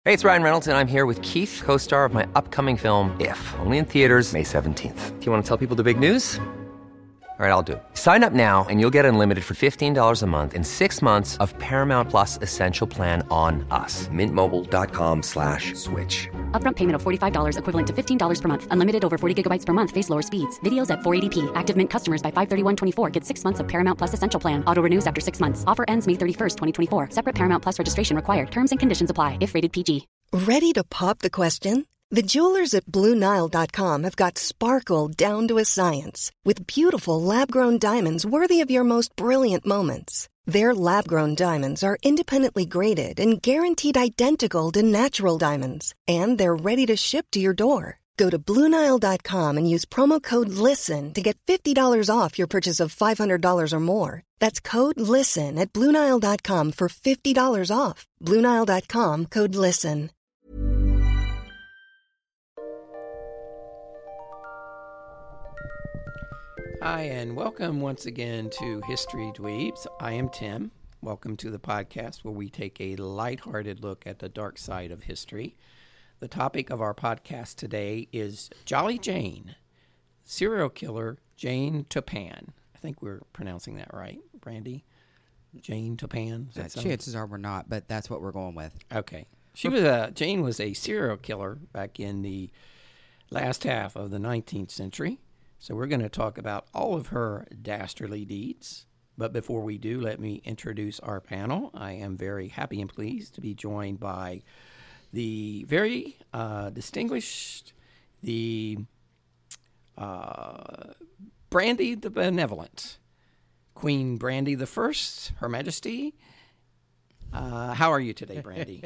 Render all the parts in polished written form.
Hey, it's Ryan Reynolds, and I'm here with Keith, co-star of my upcoming film, If, only in theaters May 17th. Do you want to tell people the big news? All right, I'll do it. Sign up now and you'll get unlimited for $15 a month and 6 months of Paramount Plus Essential Plan on us. MintMobile.com/switch. Upfront payment of $45 equivalent to $15 per month. Unlimited over 40 gigabytes per month. Face lower speeds. Videos at 480p. Active Mint customers by 531.24 get 6 months of Paramount Plus Essential Plan. Auto renews after 6 months. Offer ends May 31st, 2024. Separate Paramount Plus registration required. Terms and conditions apply if rated PG. Ready to pop the question? The jewelers at BlueNile.com have got sparkle down to a science with beautiful lab-grown diamonds worthy of your most brilliant moments. Their lab-grown diamonds are independently graded and guaranteed identical to natural diamonds, and they're ready to ship to your door. Go to BlueNile.com and use promo code LISTEN to get $50 off your purchase of $500 or more. That's code LISTEN at BlueNile.com for $50 off. BlueNile.com, code LISTEN. Hi, and welcome once again to History Dweebs. I am Tim. Welcome to the podcast where we take a lighthearted look at the dark side of history. The topic of our podcast today is Jolly Jane, serial killer Jane Toppan. I think we're pronouncing that right, Brandy? Jane Toppan? Chances are we're not, but that's what we're going with. Okay. Jane was a serial killer back in the last half of the 19th century. So we're going to talk about all of her dastardly deeds. But before we do, let me introduce our panel. I am very happy and pleased to be joined by the very distinguished, the Brandy the Benevolent, Queen Brandy the First, Her Majesty. How are you today, Brandy?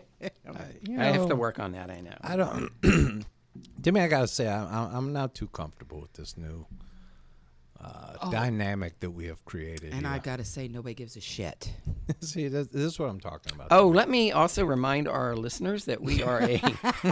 I have to work on that, I know. I don't... Timmy, I gotta say, I'm not too comfortable with this new dynamic that we have created. And here. I gotta say, nobody gives a shit. See, this is what I'm talking about. Oh, let me also remind our listeners that we are a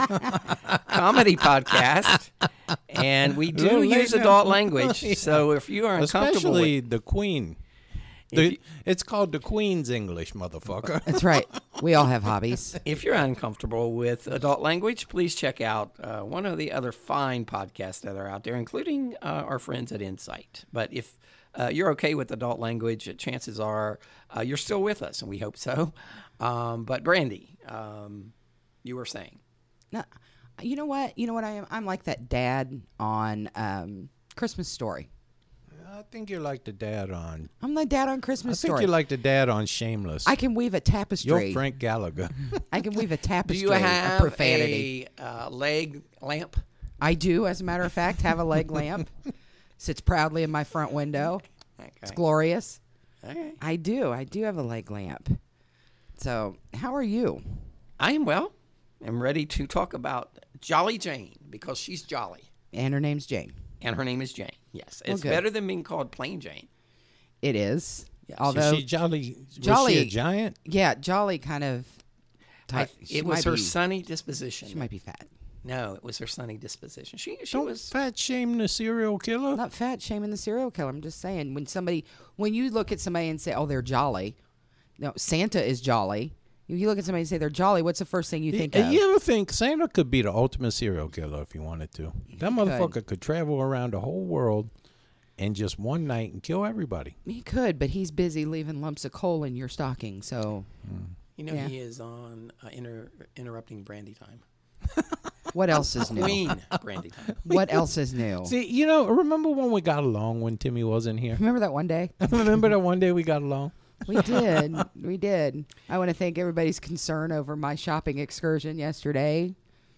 comedy podcast, and we do use adult language. Yeah. So if you are uncomfortable, especially the Queen. It's called the Queen's English, motherfucker. That's right. We all have hobbies. If you're uncomfortable with adult language, please check out one of the other fine podcasts that are out there, including our friends at Insight. But if you're okay with adult language, chances are you're still with us, and we hope so. But Brandy, you were saying. No, you know what? You know what I am? I'm like that dad on Christmas Story. I think you're like the dad on... I'm the dad on Christmas Story. I think you're like the dad on Shameless. I can weave a tapestry. You're Frank Gallagher. I can weave a tapestry. Do you have of profanity. a leg lamp? I do, as a matter of fact, have a leg lamp. Sits proudly in my front window. Okay. It's glorious. Okay. I do have a leg lamp. So, how are you? I am well. I'm ready to talk about Jolly Jane because she's jolly. And her name's Jane. And her name is Jane. Yes, it's well, better than being called plain Jane. It is. Yes. Although is she jolly? Was she a giant? Yeah, jolly kind of. It was her sunny disposition. She might be fat. No, it was her sunny disposition. She Don't was fat shame the serial killer. Not fat shaming the serial killer. I'm just saying when you look at somebody and say, "Oh, they're jolly," no, Santa is jolly. You look at somebody and say they're jolly. What's the first thing you think of? You ever think Santa could be the ultimate serial killer if he wanted to? That motherfucker could travel around the whole world in just one night and kill everybody. He could, but he's busy leaving lumps of coal in your stocking. So, he is on interrupting Brandy time. What else is new? Queen Brandy time. What else is new? See, remember when we got along when Timmy wasn't here? Remember that one day? Remember that one day we got along? We did. We did. I want to thank everybody's concern over my shopping excursion yesterday.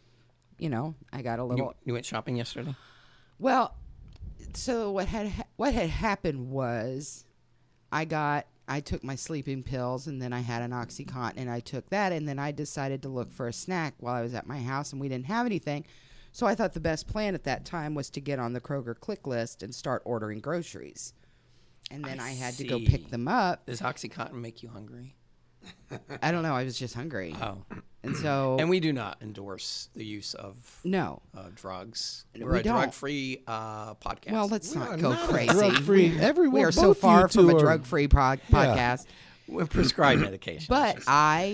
I got a little... You went shopping yesterday? Well, so what had happened was I took my sleeping pills, and then I had an OxyContin, and I took that, and then I decided to look for a snack while I was at my house, and we didn't have anything. So I thought the best plan at that time was to get on the Kroger Click List and start ordering groceries. And then I had to go pick them up. Does OxyContin make you hungry? I don't know. I was just hungry. Oh. And we do not endorse the use of drugs. We're a drug-free podcast. Well, let's not go crazy. Drug-free everywhere. We are so far from a drug-free podcast. With prescribed medication. But I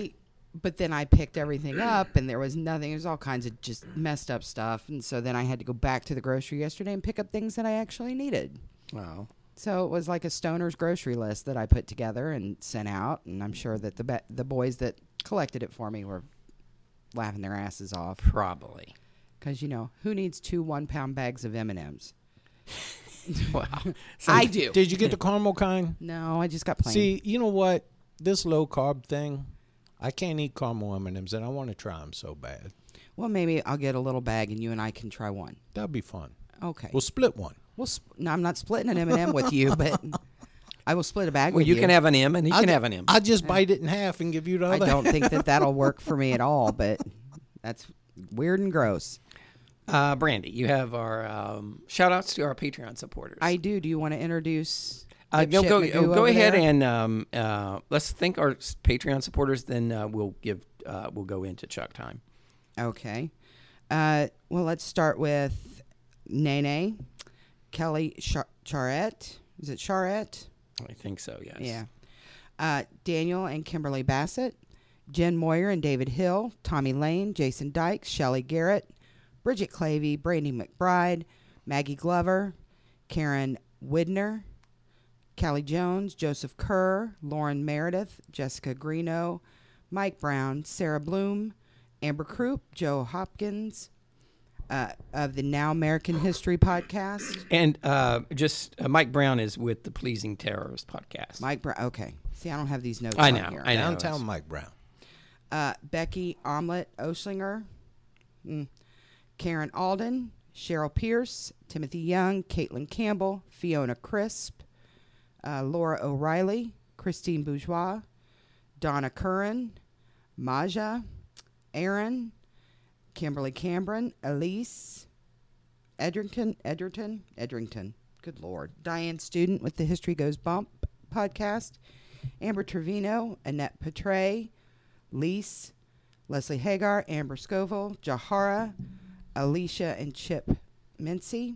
but then I picked everything up, and there was nothing. There was all kinds of just messed up stuff. And so then I had to go back to the grocery yesterday and pick up things that I actually needed. Wow. So it was like a stoner's grocery list that I put together and sent out. And I'm sure that the boys that collected it for me were laughing their asses off. Probably. Because, who needs 2 1-pound bags of M&Ms? Wow. I do. Did you get the caramel kind? No, I just got plain. See, you know what? This low carb thing, I can't eat caramel M&Ms, and I want to try them so bad. Well, maybe I'll get a little bag, and you and I can try one. That'd be fun. Okay. We'll split one. No, I'm not splitting an M&M with you, but I will split a bag with Well, you can have an M, and he can have an M. I'll just bite it in half and give you the I other. don't think that'll work for me at all, but that's weird and gross. Brandy, you have our shout-outs to our Patreon supporters. I do. Do you want to introduce go Magoo ahead there? and let's thank our Patreon supporters. Then we'll go into Chuck time. Okay. Well, let's start with Nene, Kelly Charette. Is it Charette? I think so. Yes. Yeah. Daniel and Kimberly Bassett, Jen Moyer and David Hill, Tommy Lane, Jason Dykes, Shelley Garrett, Bridget Clavey, Brandy McBride, Maggie Glover, Karen Widner, Callie Jones, Joseph Kerr, Lauren Meredith, Jessica Greeno, Mike Brown, Sarah Bloom, Amber Croup, Joe Hopkins, of the Now American History podcast. And Mike Brown is with the Pleasing Terrors podcast. Mike Brown. Okay. See, I don't have these notes I on know. here. I know. Downtown Mike Brown. Becky Omelette Oschlinger, Karen Alden, Cheryl Pierce, Timothy Young, Caitlin Campbell, Fiona Crisp, Laura O'Reilly, Christine Bourgeois, Donna Curran, Maja, Aaron, Kimberly Cameron, Elise, Edrington, good Lord, Diane Student with the History Goes Bump podcast, Amber Trevino, Annette Petray, Lise, Leslie Hagar, Amber Scoville, Jahara, Alicia and Chip Mincy,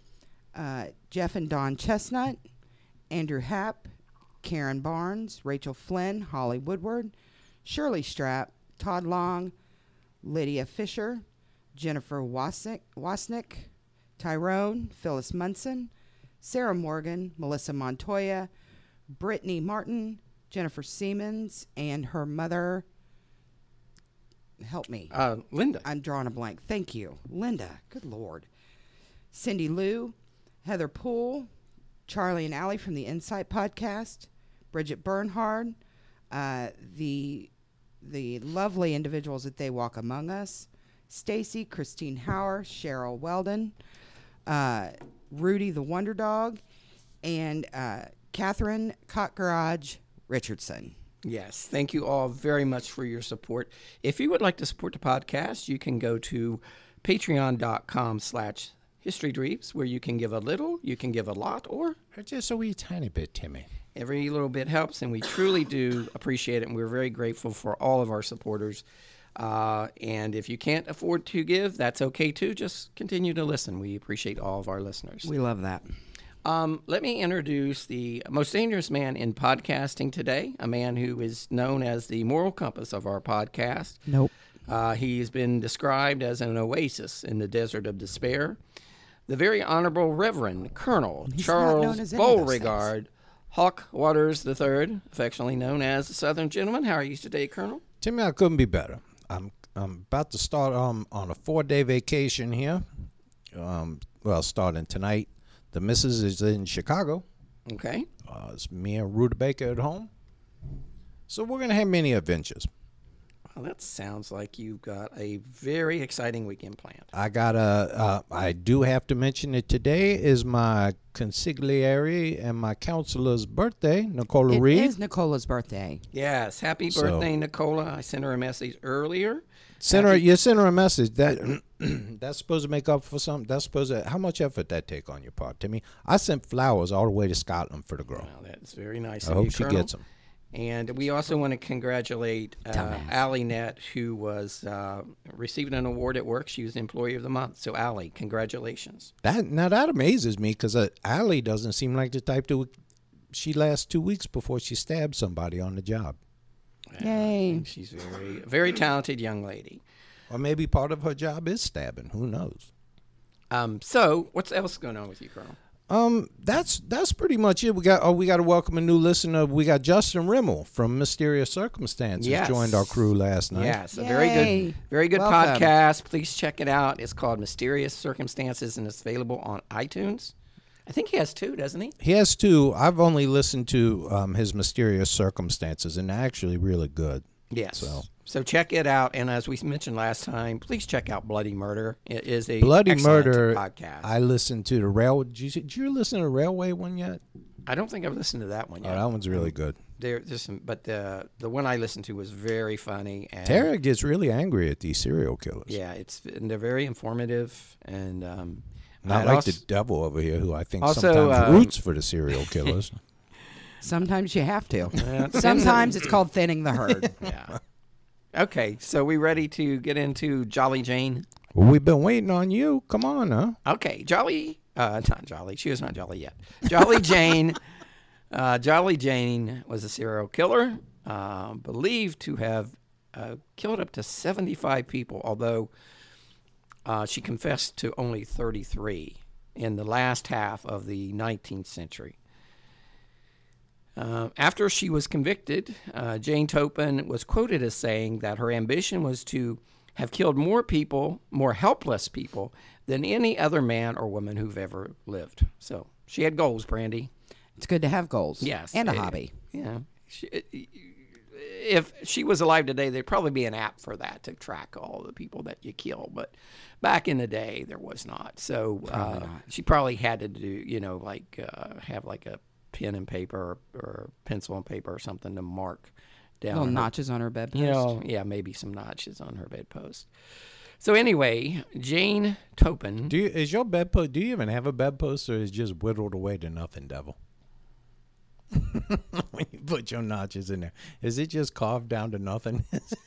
Jeff and Don Chestnut, Andrew Happ, Karen Barnes, Rachel Flynn, Holly Woodward, Shirley Strapp, Todd Long, Lydia Fisher, Jennifer Wasnick, Tyrone, Phyllis Munson, Sarah Morgan, Melissa Montoya, Brittany Martin, Jennifer Siemens, and her mother. Help me. Linda. I'm drawing a blank. Thank you. Linda. Good Lord. Cindy Lou, Heather Poole, Charlie and Allie from the Insight podcast, Bridget Bernhard, the lovely individuals that They Walk Among Us, Stacy, Christine Hauer, Cheryl Weldon, Rudy the Wonder Dog, and Catherine Cockgarage Richardson. Yes, thank you all very much for your support. If you would like to support the podcast, you can go to patreon.com/historydreeps, where you can give a little, you can give a lot, or Just a wee tiny bit, Timmy. every little bit helps, and we truly do appreciate it, and we're very grateful for all of our supporters. And if you can't afford to give, that's okay too. Just continue to listen. We appreciate all of our listeners. We love that. Let me introduce the most dangerous man in podcasting today, a man who is known as the moral compass of our podcast. Nope. He's been described as an oasis in the desert of despair. The very Honorable Reverend Colonel He's not known Charles as any of those Beauregard Hawk Waters III, affectionately known as the Southern Gentleman. How are you today, Colonel? Timmy, I couldn't be better. I'm about to start on a 4-day vacation here. Starting tonight. The missus is in Chicago. Okay. It's me and Ruta Baker at home. So we're going to have many adventures. Well, that sounds like you've got a very exciting weekend planned. I do have to mention that today is my consigliere and my counselor's birthday, Nicola Reed. It is Nicola's birthday. Yes. Happy birthday, Nicola. I sent her a message earlier. You sent her a message that that's supposed to make up for something. That's supposed to. How much effort that take on your part, Timmy? I sent flowers all the way to Scotland for the girl. Well, that's very nice. I of hope you, she Colonel. gets them. And we also want to congratulate Allie Nett, who was receiving an award at work. She was Employee of the Month. So, Allie, congratulations. That amazes me because Allie doesn't seem like the type to. She lasts 2 weeks before she stabs somebody on the job. Yay. And she's very talented young lady. Or maybe part of her job is stabbing. Who knows? So what's else going on with you, Colonel? That's pretty much it. We got to welcome a new listener. We got Justin Rimmel from Mysterious Circumstances joined our crew last night. Yes, a Yay. very good Welcome. podcast. Please check it out. It's called Mysterious Circumstances, and it's available on iTunes. I think he has 2, doesn't he? He has 2. I've only listened to his Mysterious Circumstances, and they're actually really good. Yes. So check it out. And as we mentioned last time, please check out Bloody Murder. It is a Bloody excellent Murder podcast. I listened to the Railway. Did you listen to the Railway one yet? I don't think I've listened to that one yet. Oh, that one's really good. There's some, but the one I listened to was very funny. And Tara gets really angry at these serial killers. yeah, and they're very informative and Not I'd like also- the devil over here, who I think Also, sometimes roots for the serial killers. Sometimes you have to. Sometimes it's called thinning the herd. Yeah. Okay, so we ready to get into Jolly Jane? Well, we've been waiting on you. Come on, huh? Okay, not Jolly. She was not Jolly yet. Jolly Jane. Jolly Jane was a serial killer, believed to have killed up to 75 people, although she confessed to only 33 in the last half of the 19th century. After she was convicted, Jane Toppan was quoted as saying that her ambition was to have killed more people, more helpless people, than any other man or woman who've ever lived. So she had goals, Brandy. It's good to have goals. Yes. And a hobby. Yeah. If she was alive today, there'd probably be an app for that to track all the people that you kill. But back in the day, there was not. So she probably had to do, have like a pen and paper or pencil and paper or something to mark down. Little notches on her bedpost. Maybe some notches on her bedpost. So anyway, Jane Toppan. Do you even have a bedpost, or is it just whittled away to nothing, devil? When you put your notches in there, is it just carved down to nothing?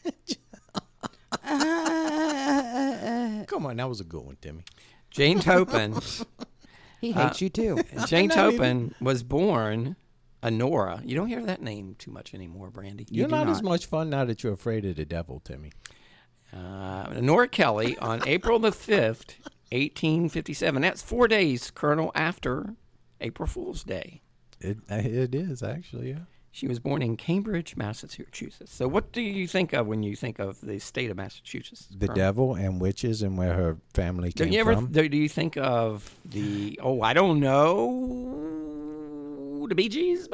Come on, that was a good one, Timmy. Jane Toppan. He hates you too. Jane Toppan was born Honora. You don't hear that name too much anymore, Brandy. You're not as much fun now that you're afraid of the devil, Timmy. Honora Kelly on April the 5th, 1857. That's 4 days, Colonel, after April Fool's Day. It is, actually, yeah. She was born in Cambridge, Massachusetts. So what do you think of when you think of the state of Massachusetts? The devil and witches and where her family came from. Do you think of the, I don't know, the Bee Gees?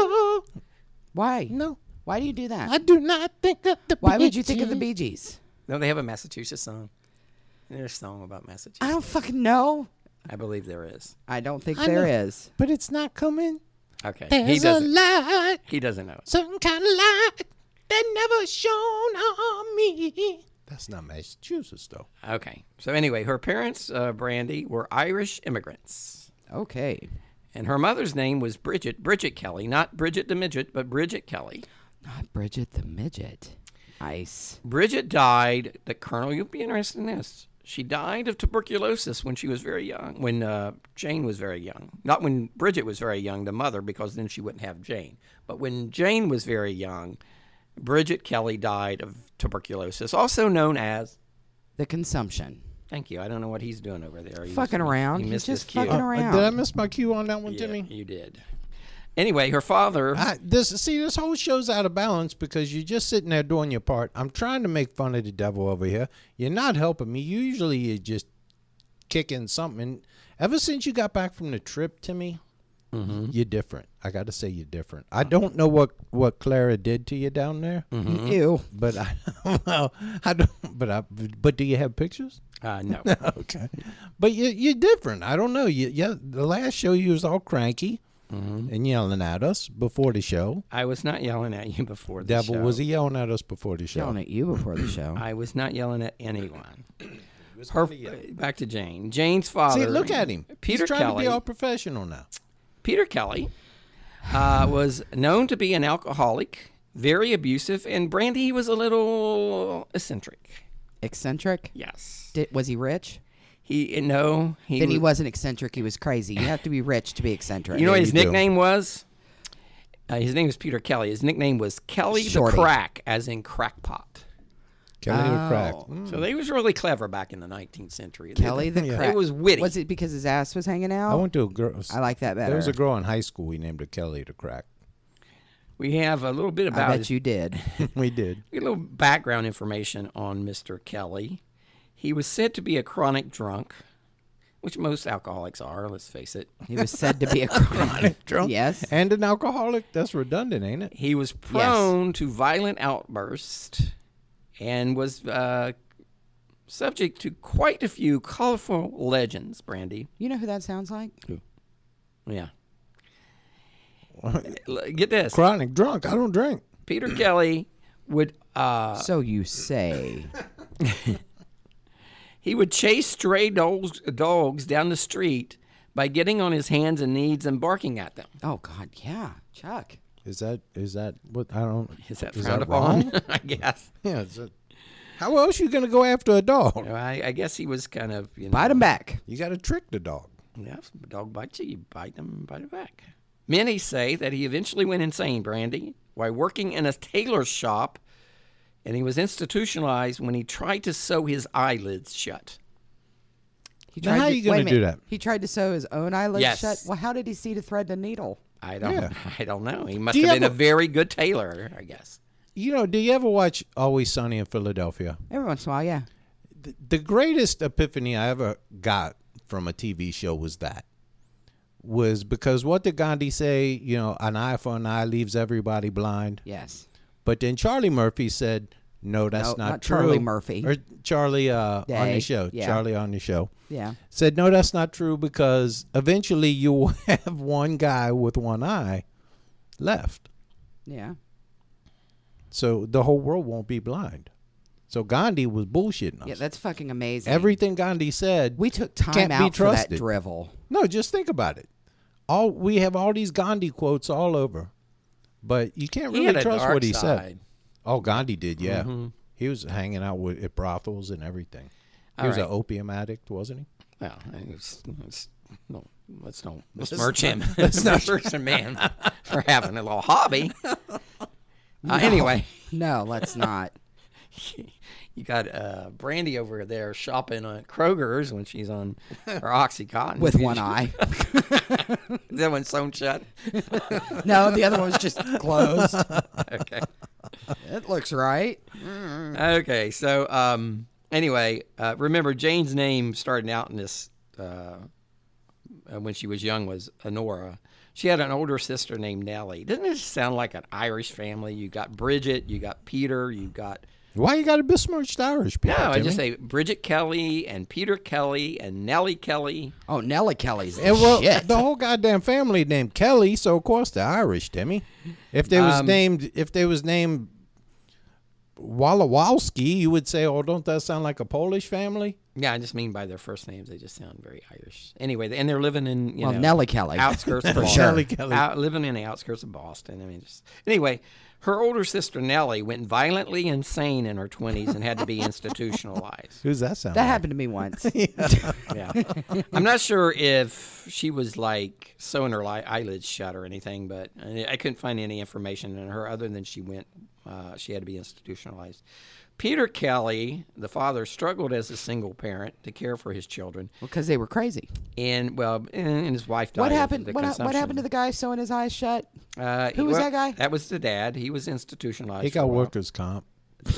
Why? No. Why do you do that? I do not think of the Why would you think of the Bee Gees? No, they have a Massachusetts song. There's a song about Massachusetts. I don't fucking know. I believe there is. I don't think there is. But it's not coming. Okay. There's a light, He doesn't know it. certain kind of light that never shone on me. That's not Massachusetts, though. Okay. So anyway, her parents, Brandy, were Irish immigrants. Okay. And her mother's name was Bridget Kelly. Not Bridget the Midget, but Bridget Kelly. Not Bridget the Midget. Nice. Bridget died, Colonel, you'll be interested in this. She died of tuberculosis when she was very young, when Jane was very young. Not when Bridget was very young, the mother, because then she wouldn't have Jane. But when Jane was very young, Bridget Kelly died of tuberculosis, also known as... The consumption. Thank you. I don't know what he's doing over there. Fucking around. He He's missed his just cue. fucking around. Did I miss my cue on that one, Yeah, Timmy? you did. Anyway, her father... This whole show's out of balance because you're just sitting there doing your part. I'm trying to make fun of the devil over here. You're not helping me. Usually you're just kicking something. Ever since you got back from the trip, Timmy, you're different. I got to say you're different. I don't know what Clara did to you down there. Ew. But I don't. But do you have pictures? No. Okay. But you're different. I don't know. The last show you was all cranky. And yelling at us before the show. I was not yelling at you before the Devil, show. was he yelling at us before the show? Yelling at you before the show. I was not yelling at anyone. Back to Jane. Jane's father... See, look at him. Peter He's trying Kelly. to be all professional now. Peter Kelly was known to be an alcoholic, very abusive, and Brandy was a little eccentric. Eccentric? Yes. Was he rich? He Then he wasn't eccentric. He was crazy. You have to be rich to be eccentric. You know what his you do. nickname was? His name was Peter Kelly. His nickname was Kelly Shorty. the Crack, as in crackpot. Kelly the Crack. So they was really clever back in the 19th century. Kelly the Yeah. Crack. It was witty. Was it because his ass was hanging out? I went to a girl. I like that better. There was a girl in high school. We named her Kelly the Crack. We have a little bit I about bet you did. We did. We get a little background information on Mr. Kelly. He was said to be a chronic drunk, which most alcoholics are, let's face it. He was said to be a chronic Drunk. Yes. And an alcoholic. That's redundant, ain't it? He was prone to violent outbursts and was subject to quite a few colorful legends, Brandy. You know who that sounds like? Yeah. Get this. Chronic drunk. I don't drink. Peter Kelly would So you say. he would chase stray dogs down the street by getting on his hands and knees and barking at them. Oh God, yeah, Chuck. Is that what I don't? Is that is frowned that wrong? upon? I guess. Yeah. How else you gonna go after a dog? Well, I guess he was kind of, Bite him back. You got to trick the dog. Yeah, if a dog bites you, you bite them and bite it back. Many say that he eventually went insane, Brandy, while working in a tailor's shop, and he was institutionalized when he tried to sew his eyelids shut. He Now, how to- you gonna wait a do minute. that? He tried to sew his own eyelids Yes. shut. Well, how did he see to thread the needle? I don't know. He must Do you have been a ever- very good tailor, I guess. You know, do you ever watch Always Sunny in Philadelphia? Every once in a while, yeah. The greatest epiphany I ever got from a TV show was because what did Gandhi say? You know, an eye for an eye leaves everybody blind. Yes. But then Charlie Murphy said, no, that's No, not not true. Charlie Murphy. Or Charlie on Day, the show. yeah. Charlie on the show. Yeah. Said, no, that's not true because eventually you will have one guy with one eye left. Yeah. So the whole world won't be blind. So Gandhi was bullshitting us. Yeah, that's fucking amazing. Everything Gandhi said, we took time can't be out for that trusted. drivel. No, just think about it. We have all these Gandhi quotes all over, but you can't He really had a trust dark what he said. side. Oh, Gandhi did, yeah. He was hanging out at brothels and everything. He All was an right. opium addict, wasn't he? Well, let's don't besmirch him. Let's not besmirch a man for having a little hobby. Anyway, No, let's not. you got Brandy over there shopping at Kroger's when she's on her Oxycontin. With one eye. Is that one sewn shut? No, the other one was just closed. Okay. It looks right. Okay, so anyway, remember Jane's name starting out in this when she was young was Honora. She had an older sister named Nellie. Doesn't it sound like an Irish family? You got Bridget, you got Peter, you got... Why you got to besmirch the Irish people? No, I just Timmy? say Bridget Kelly and Peter Kelly and Nellie Kelly. Oh, Nellie Kelly's the And well, shit. the whole goddamn family named Kelly, so of course they're Irish, Timmy. If they was named Walowski, you would say, "Oh, don't that sound like a Polish family?" Yeah, I just mean by their first names, they just sound very Irish. Anyway, and they're living in Well, Nellie Kelly. outskirts of For Boston. sure. Nellie Kelly. Living in the outskirts of Boston. I mean, anyway, her older sister Nellie went violently insane in her 20s and had to be institutionalized. Who's that sound? That like? happened to me once. Yeah, I'm not sure if she was like sewing her eyelids shut or anything, but I couldn't find any information on her other than she had to be institutionalized. Peter Kelly, the father, struggled as a single parent to care for his children, Because they were crazy. and his wife died. What of happened? the What consumption. happened to the guy sewing his eyes shut? Who was that guy? That was the dad. He was institutionalized. He for a got while. workers' comp.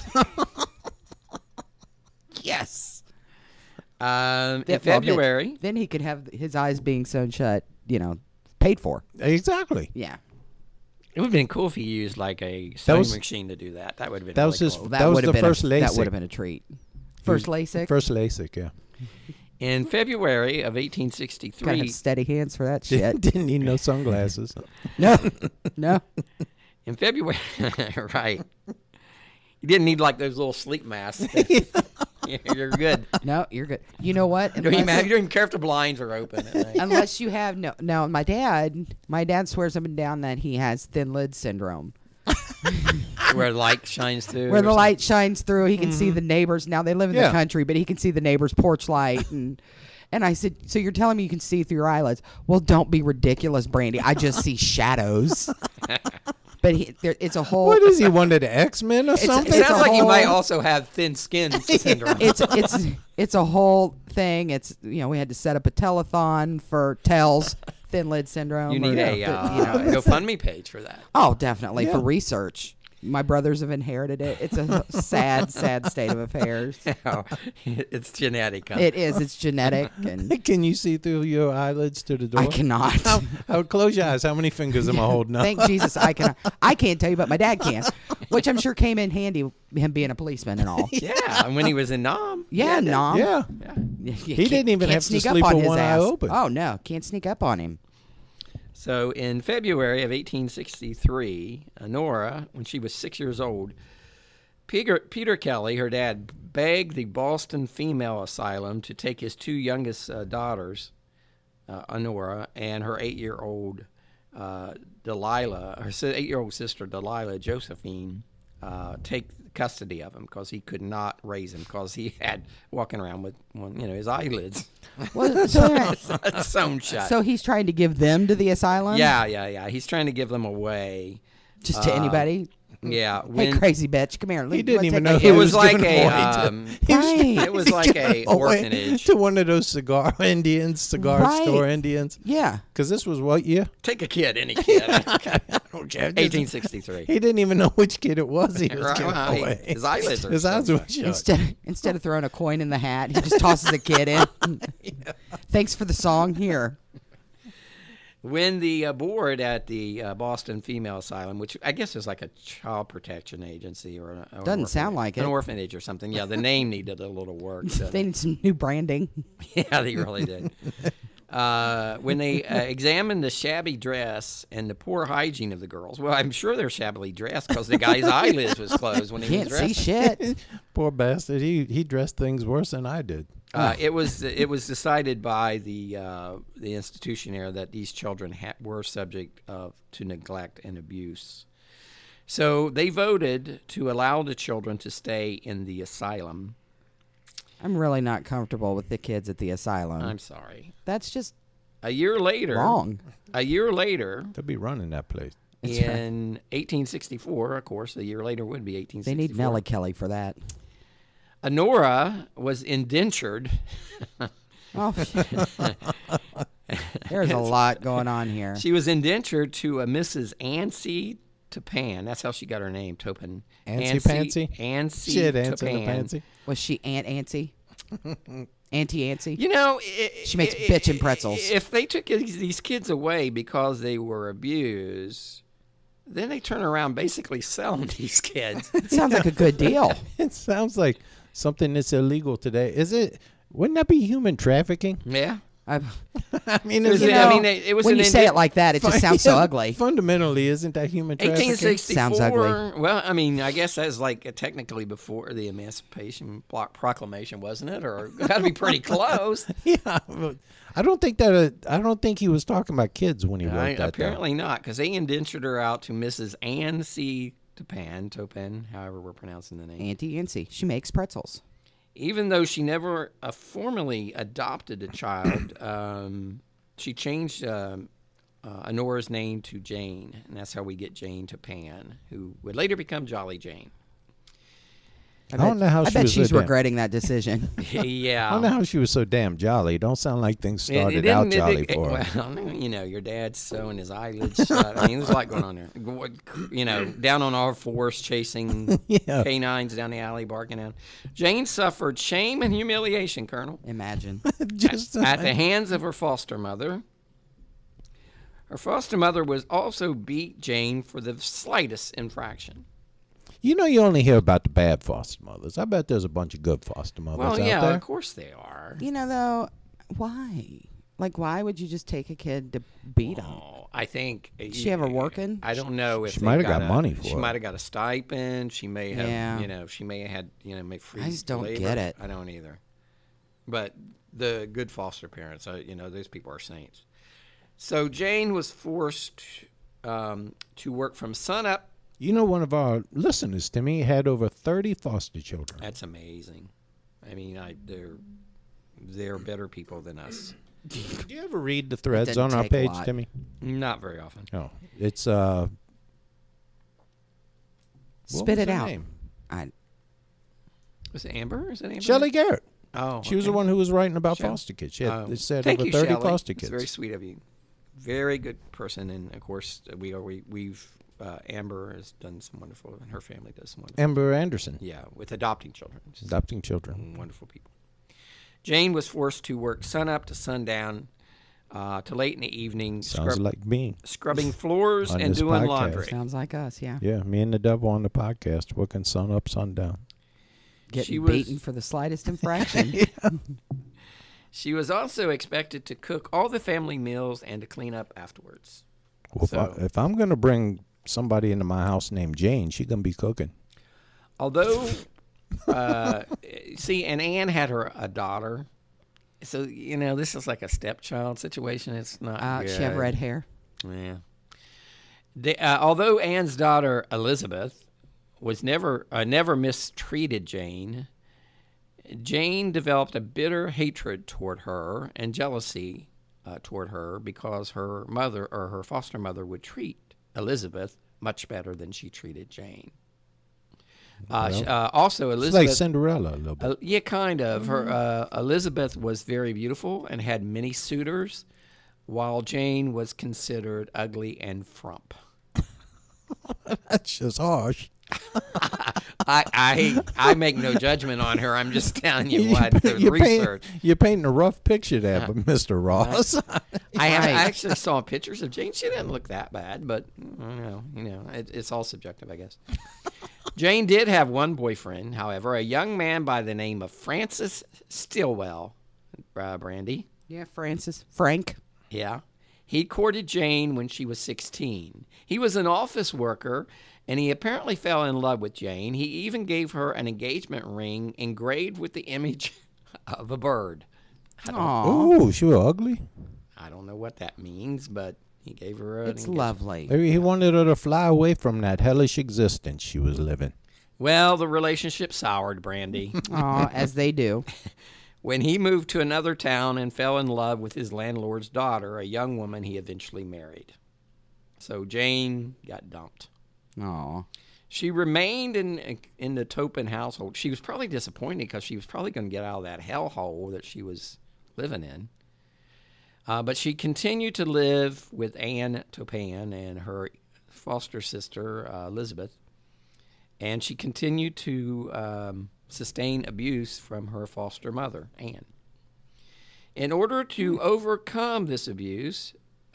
Yes. In February. Then he could have his eyes being sewn shut. Paid for. Exactly. Yeah. It would have been cool if he used like a sewing was- machine to do that. That would have been That really was his- cool. That was would have the been first That LASIK. would have been a treat. First LASIK. First LASIK, yeah. In February of Gotta 1863, have steady hands for that shit. Didn't need no sunglasses. No. No. in February, right? You didn't need like those little sleep masks. You're good. No, you're good. You know what? You don't even care if the blinds are open. At night. Unless you have no. My dad swears up and down that he has thin lid syndrome, Where the light shines through. where or the light shines through. He can see the neighbors. Now they live in Yeah. the country, but he can see the neighbor's porch light, and And I said, so you're telling me you can see through your eyelids? Well, don't be ridiculous, Brandy. I just see shadows. But it's a whole. What is he, one of the X-Men or It something? sounds like you whole- might also have thin skin syndrome. It's a whole thing. It's we had to set up a telethon for TELS, thin lid syndrome. You need a GoFundMe page for that. Oh, definitely for research. My brothers have inherited it. It's a sad, sad state of affairs. It's genetic. Huh? It is. It's genetic, and Can you see through your eyelids to the door? I cannot. Close your eyes. How many fingers am I holding up? Thank Jesus, I can. I can't tell you, but my dad can, which I'm sure came in handy. Him being a policeman and all. Yeah, and when he was in Nam. Yeah, Nom. Yeah. He didn't even have to sneak sleep up on with his one eye ass. open. Oh no, can't sneak up on him. So in February of 1863, Honora, when she was 6 years old, Peter Kelly, her dad, begged the Boston Female Asylum to take his two youngest daughters, Honora, and her 8-year-old Delilah, her 8-year-old sister Delilah Josephine, take custody of him because he could not raise him because he had walking around with his eyelids Well, sewn shut. so he's trying to give them to the asylum. Yeah. He's trying to give them away. Just to anybody. Yeah. Hey, crazy bitch, come here. He didn't even know take he It my- was like giving a away Right. it was like a orphanage. to one of those cigar Indians, cigar Right. store Indians. Yeah. Because this was what year? Take a kid, any kid. I don't care. 1863. He didn't even know which kid it was. He was Right, giving well, away. his eyelids are His eyes were shut. Instead of throwing a coin in the hat, he just tosses a kid in. Thanks for the song. Here. When the board at the Boston Female Asylum, which I guess is like a child protection agency or Doesn't sound like an it. orphanage or something. Yeah, the name needed a little work. So They need some new branding. yeah, they really did. When they examined the shabby dress and the poor hygiene of the girls, well, I'm sure they're shabbily dressed because the guy's eyelids was closed when he Can't was see dressing. shit. Poor bastard. He dressed things worse than I did. It was decided by the institution there that these children were subject to neglect and abuse. So they voted to allow the children to stay in the asylum. I'm really not comfortable with the kids at the asylum. I'm sorry. That's just A year later, wrong. A year later, They'll be running that place. in 1864, of course, a year later would be 1864. They need Nellie Kelly for that. Honora was indentured. Oh, shit. There's a lot going on here. She was indentured to a Mrs. Ansi Tapan. That's how she got her name, Topin. Ansi Pansy? Ansi Shit, Answer the Tapan. Pansy. Was she Aunt Antsy? Auntie Antsy? You know, She makes bitchin' pretzels. If they took these kids away because they were abused, then they turn around basically selling these kids. Sounds like a good deal. It sounds like something that's illegal today. Is it? Wouldn't that be human trafficking? Yeah. I mean, It was- isn't I that- mean, it was when an you say it like that, it just sounds so ugly. Fundamentally, isn't that human trafficking? 1864. Sounds ugly. Well, I mean, I guess that's like technically before the Emancipation Proclamation, wasn't it? Or it had to be pretty close. Yeah, but I don't think that. I don't think he was talking about kids when he wrote that. down. Apparently not, because they indentured her out to Mrs. Ann C. Topin, however we're pronouncing the name. Auntie Antsy. She makes pretzels. Even though she never formally adopted a child, she changed Honora's name to Jane, and that's how we get Jane Topin, who would later become Jolly Jane. I don't know how I she bet was she's so damn- regretting that decision. Yeah. I don't know how she was so damn jolly. Don't sound like things started It out didn't- jolly for her. Well, you know, your dad's sewing his eyelids shut. I mean, there's a lot going on there. You know, down on all fours, chasing Yeah. canines down the alley, barking out. Jane suffered shame and humiliation, Colonel, Imagine. Just at the hands of her foster mother. Her foster mother was also beat Jane for the slightest infraction. you know, you only hear about the bad foster mothers. I bet there's a bunch of good foster mothers Well, out yeah, there. of course they are. You know, though, why? Like, why would you just take a kid to beat him? Oh, I think. Did she ever working? I don't know if She they might have got a- money for She it. might have got a stipend. She may have, Yeah. she may have had, make free. I just don't labor. get it. I don't either. But the good foster parents, those people are saints. So Jane was forced to work from sunup. You know, one of our listeners, Timmy, had over 30 foster children. That's amazing. I mean, they're they're better people than us. Do you ever read the threads doesn't on our take a page, lot. Timmy? Not very often. Oh, it's Spit was it her out. name? Was it Amber? Is it Amber? Shelley Garrett. Oh, She was the okay. one who was writing about Shelley. foster kids. She had, it said Thank over you, 30 Shelley. foster It's kids. very sweet of you. Very good person, and of course we've Amber has done some wonderful, and her family does some wonderful. Amber Anderson, Yeah, with adopting children. Just adopting children. wonderful people. Jane was forced to work sun up to sundown, to late in the evening, Sounds like me. scrubbing floors On and this doing podcast. laundry. Sounds like us, yeah. Yeah, me and the devil on the podcast, working sun up, sundown. Getting She was- beaten for the slightest infraction. She was also expected to cook all the family meals and to clean up afterwards. Well, So- if I'm going to bring somebody into my house named Jane, she's going to be cooking. Although, see, and Anne had a daughter. So, this is like a stepchild situation. It's not good. She have red hair. Yeah. Although Anne's daughter, Elizabeth, was never mistreated Jane, Jane developed a bitter hatred toward her and jealousy toward her because her mother or her foster mother would treat Elizabeth much better than she treated Jane. Also, It's Elizabeth, like Cinderella a little bit. yeah, kind of. Her Elizabeth was very beautiful and had many suitors, while Jane was considered ugly and frump. That's just harsh. I make no judgment on her. I'm just telling you what the research. You're painting a rough picture there, but Mr. Ross. I actually saw pictures of Jane. She didn't look that bad, but it's all subjective, I guess. Jane did have one boyfriend, however, a young man by the name of Francis Stilwell. Brandy. Yeah, Frank. Yeah. He courted Jane when she was 16. He was an office worker, and he apparently fell in love with Jane. He even gave her an engagement ring engraved with the image of a bird. Oh, she was ugly. I don't know what that means, but he gave her an It's engagement. lovely. Maybe he wanted her to fly away from that hellish existence she was living. Well, the relationship soured, Brandy. Aw, as they do. When he moved to another town and fell in love with his landlord's daughter, a young woman he eventually married. So Jane got dumped. Aw. She remained in the Topin household. She was probably disappointed because she was probably going to get out of that hellhole that she was living in. But she continued to live with Anne Topin and her foster sister, Elizabeth. And she continued to sustain abuse from her foster mother, Anne. In order to overcome this abuse,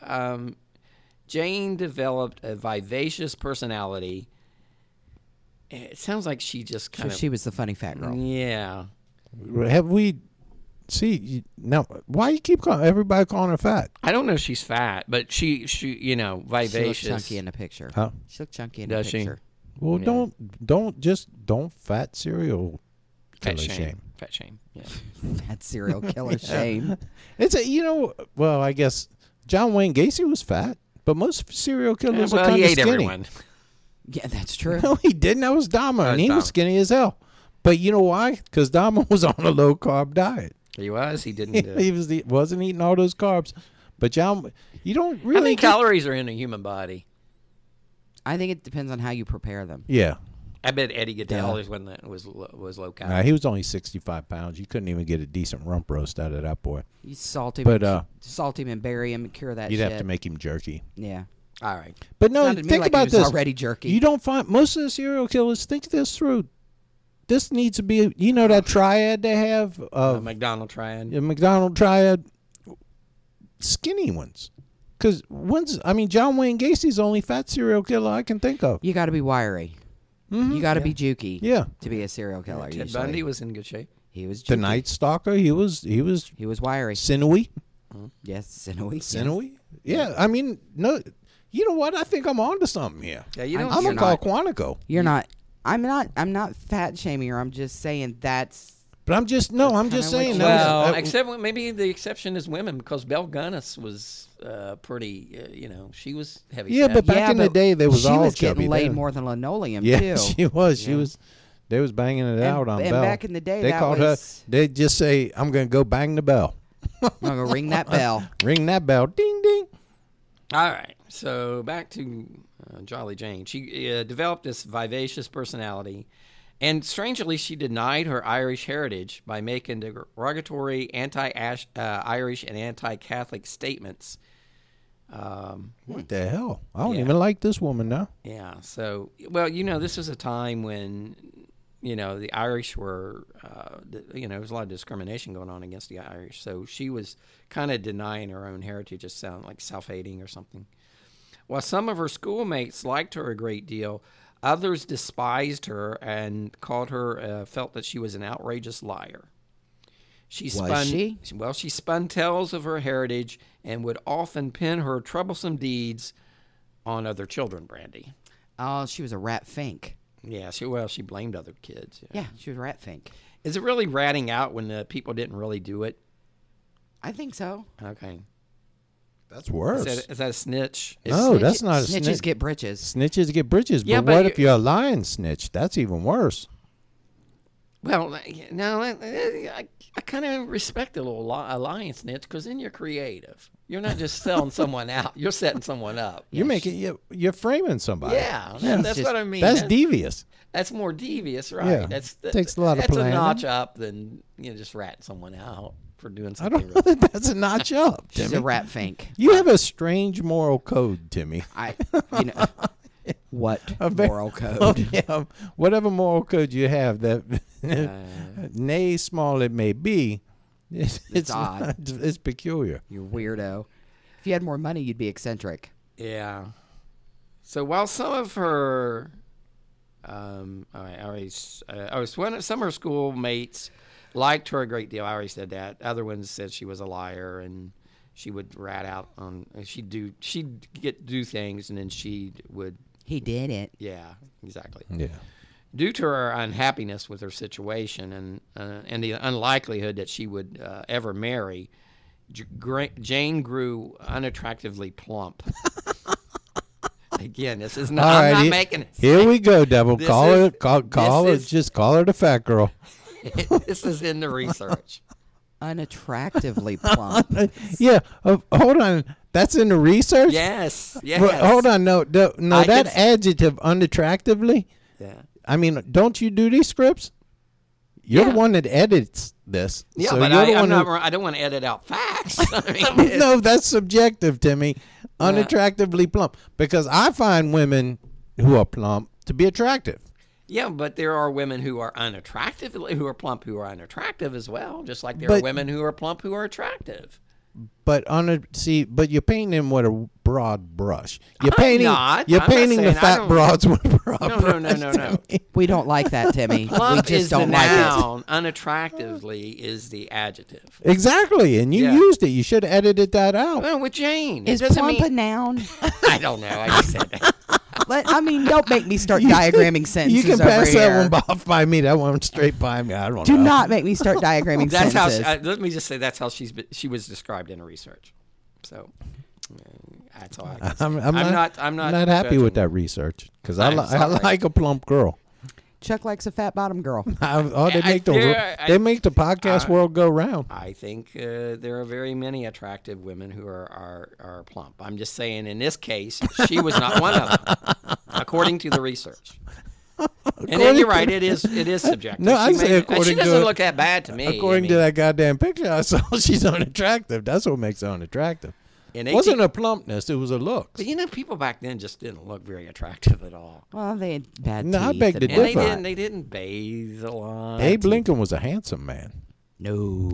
Jane developed a vivacious personality. It sounds like she just kind of... She was the funny fat girl. Yeah. Have we... See, now, why you keep everybody calling her fat? I don't know if she's fat, but she She looked vivacious. chunky in the picture. Huh? She looked chunky in Does the she? picture. Well, Yeah. don't fat cereal Fat killer shame. shame. Fat shame, yeah. That serial killer shame. It's well, I guess John Wayne Gacy was fat, but most serial killers are Well, kind he of ate skinny. everyone. Yeah, that's true. No, he didn't. That was Dahmer, and he was Dahmer. skinny as hell. But you know why? Because Dahmer was on a low carb diet. He was. He didn't. He wasn't eating all those carbs. But John, you don't How really. many calories are in a human body? I think it depends on how you prepare them. Yeah. I bet Eddie Goodell Yeah. was low Nah, calorie. he was only 65 pounds. You couldn't even get a decent rump roast out of that boy. You salt him, But, salt him and bury him and cure that You'd shit. have to make him jerky. Yeah. All right. But no, Sounded to me think like he about was this. already jerky. You don't find most of the serial killers think this through. This needs to be, that triad they have of McDonald triad. the McDonald triad, skinny ones. Because John Wayne Gacy's the only fat serial killer I can think of. You got to be wiry. You got to be jukey. Yeah. To be a serial killer. Ted usually. Bundy was in good shape. He was The jukey. Night Stalker, he was He was wiry. sinewy. Yes, sinewy. Sinewy? Yeah, no. You know what? I think I'm on to something here. Yeah, you don't. I'm You're going to call Quantico. You're not. I'm not fat shaming her. I'm just saying that's. But I'm just kinda saying. what that well, was- except maybe the exception is women because Belle Gunness was pretty. She was heavy. Yeah, set. but back in the day, there was she all was chubby getting laid then. more than linoleum Yeah, too. she was. She was. They was banging it out on and bell. back in the day, they that called was- her. They just say, "I'm going to go bang the bell." I'm going to ring that bell. Ring that bell. Ding ding. All right. So back to Jolly Jane. She developed this vivacious personality, and strangely, she denied her Irish heritage by making derogatory anti-Irish and anti-Catholic statements. What the hell? I don't Yeah. even like this woman now. Yeah. So, well, this was a time when, the Irish were, there was a lot of discrimination going on against the Irish. So she was kind of denying her own heritage, just sound like self-hating or something. While some of her schoolmates liked her a great deal, others despised her and felt that she was an outrageous liar. She spun tales of her heritage and would often pin her troublesome deeds on other children, Brandy. Oh, she was a rat fink. Yeah, she blamed other kids. Yeah, she was a rat fink. Is it really ratting out when the people didn't really do it? I think so. Okay. That's worse. Is that a snitch? No, that's not a Snitches snitch. get britches. Snitches get britches. Yeah, but but what you- if you're a lying snitch? That's even worse. Well, no, I kind of respect a little lying snitch because then you're creative. You're not just selling someone out. You're setting someone up. You're framing somebody. Yeah, that's just- what I mean. That's devious. That's more devious, right? Yeah, takes a lot of That's planning. a notch up than just ratting someone out for doing I something. don't know that that's a notch up, She's Timmy. a rat fink. You have a strange moral code, Timmy. What A very- moral code? Yeah, whatever moral code you have, that nay small it may be, it's odd. not- it's peculiar. You weirdo. If you had more money, you'd be eccentric. Yeah. So while some of her, some of her schoolmates liked her a great deal. I already said that. Other ones said she was a liar and she would rat out on. She'd do things and then she would. He did it. Yeah, exactly. Yeah. Due to her unhappiness with her situation and the unlikelihood that she would ever marry, Jane grew unattractively plump. Again, this is not. All right, I'm not making it. Here we go, devil. This Call is- her. Call her. this is- Just call her the fat girl. This is in the research. Unattractively plump. Yeah. Hold on. That's in the research. Yes. Well, hold on. No. I That could- adjective unattractively. Yeah. I mean, don't you do these scripts? You're Yeah. the one that edits this. Yeah, so but you're the I'm one not. who- I don't want to edit out facts. I mean, No, that's subjective, Timmy. Unattractively plump. Because I find women who are plump to be attractive. Yeah, but there are women who are unattractive, who are plump, who are unattractive as well. Just like there are But- women who are plump who are attractive. But but you're painting them with a broad brush. You're I'm painting. not. You're I'm not painting the saying I fat don't- broads with a broad No, brush. no. We don't like that, Timmy. Plump we just is the don't like it. noun. Unattractively is the adjective. Exactly, and you Yeah. used it. You should have edited that out. Well, with Jane, Is it doesn't plump a mean. noun? I don't know. I just said that. Don't make me start diagramming sentences You can pass over that here. one off by me. That one straight by me. I don't Do know. not make me start diagramming That's how. sentences. Let me just say that's how she was described in her research. So that's all I can say. I'm not happy judging. with that research because I I'm sorry. like a plump girl. Chuck likes a fat bottom girl. They I make fear- make the podcast world go round. I think there are very many attractive women who are plump. I'm just saying in this case, she was not one of them, according to the research. And then you're right, it is subjective. No, I say according she to doesn't it- look that bad to me. According to that goddamn picture I saw, she's unattractive. That's what makes her unattractive. in It wasn't a plumpness; it was a look. But people back then just didn't look very attractive at all. Well, they had bad No, I teeth. beg to and And differ. whatnot. they didn't bathe a lot. Abe Lincoln was a handsome man. No.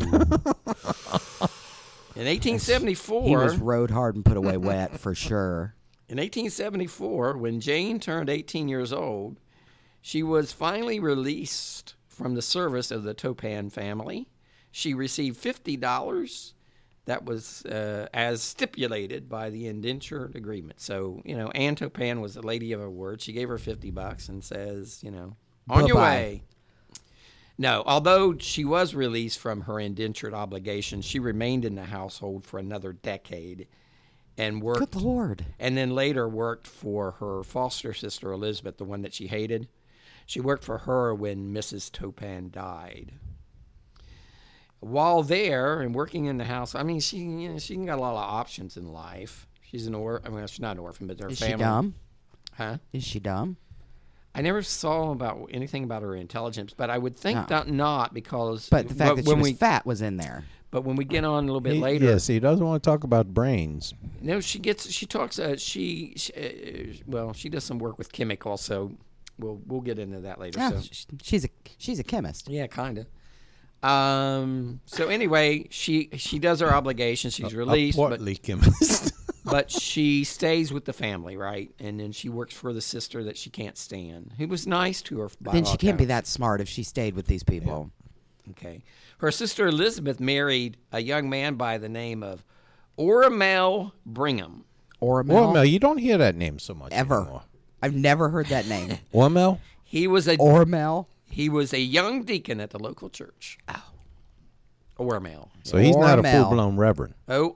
In 1874, He was rode hard and put away wet for sure. In 1874, when Jane turned 18 years old, she was finally released from the service of the Topan family. She received $50. That was as stipulated by the indentured agreement. So, Anne Topan was a lady of her word. She gave her $50 and says, on your Bye-bye. way. No, although she was released from her indentured obligation, she remained in the household for another decade and worked. Good Lord. And then later worked for her foster sister Elizabeth, the one that she hated. She worked for her when Mrs. Topan died. While there and working in the house, I mean, she got a lot of options in life. She's an orphan. I mean, she's not an orphan, but her Is family. she dumb? Huh? Is she dumb? I never saw anything about her intelligence, but I would think that not because. But the fact that she when was fat was in there. But when we get on a little bit later, Yes, he doesn't want to talk about brains. no, she talks. She does some work with chemicals, so we'll get into that later. Yeah, So. she's a chemist. Yeah, kind of. So anyway, she does her obligation. She's released, Portly chemist. but she stays with the family, right? And then she works for the sister that she can't stand, who was nice to her. Then she can't be that smart if she stayed with these people. Okay. Her sister Elizabeth married a young man by the name of Oramel Brigham. Ormel, you don't hear that name so much Ever. anymore. I've never heard that name. Ormel? He was a young deacon at the local church. Ow. Oramel. So he's not a Ormel. full-blown reverend.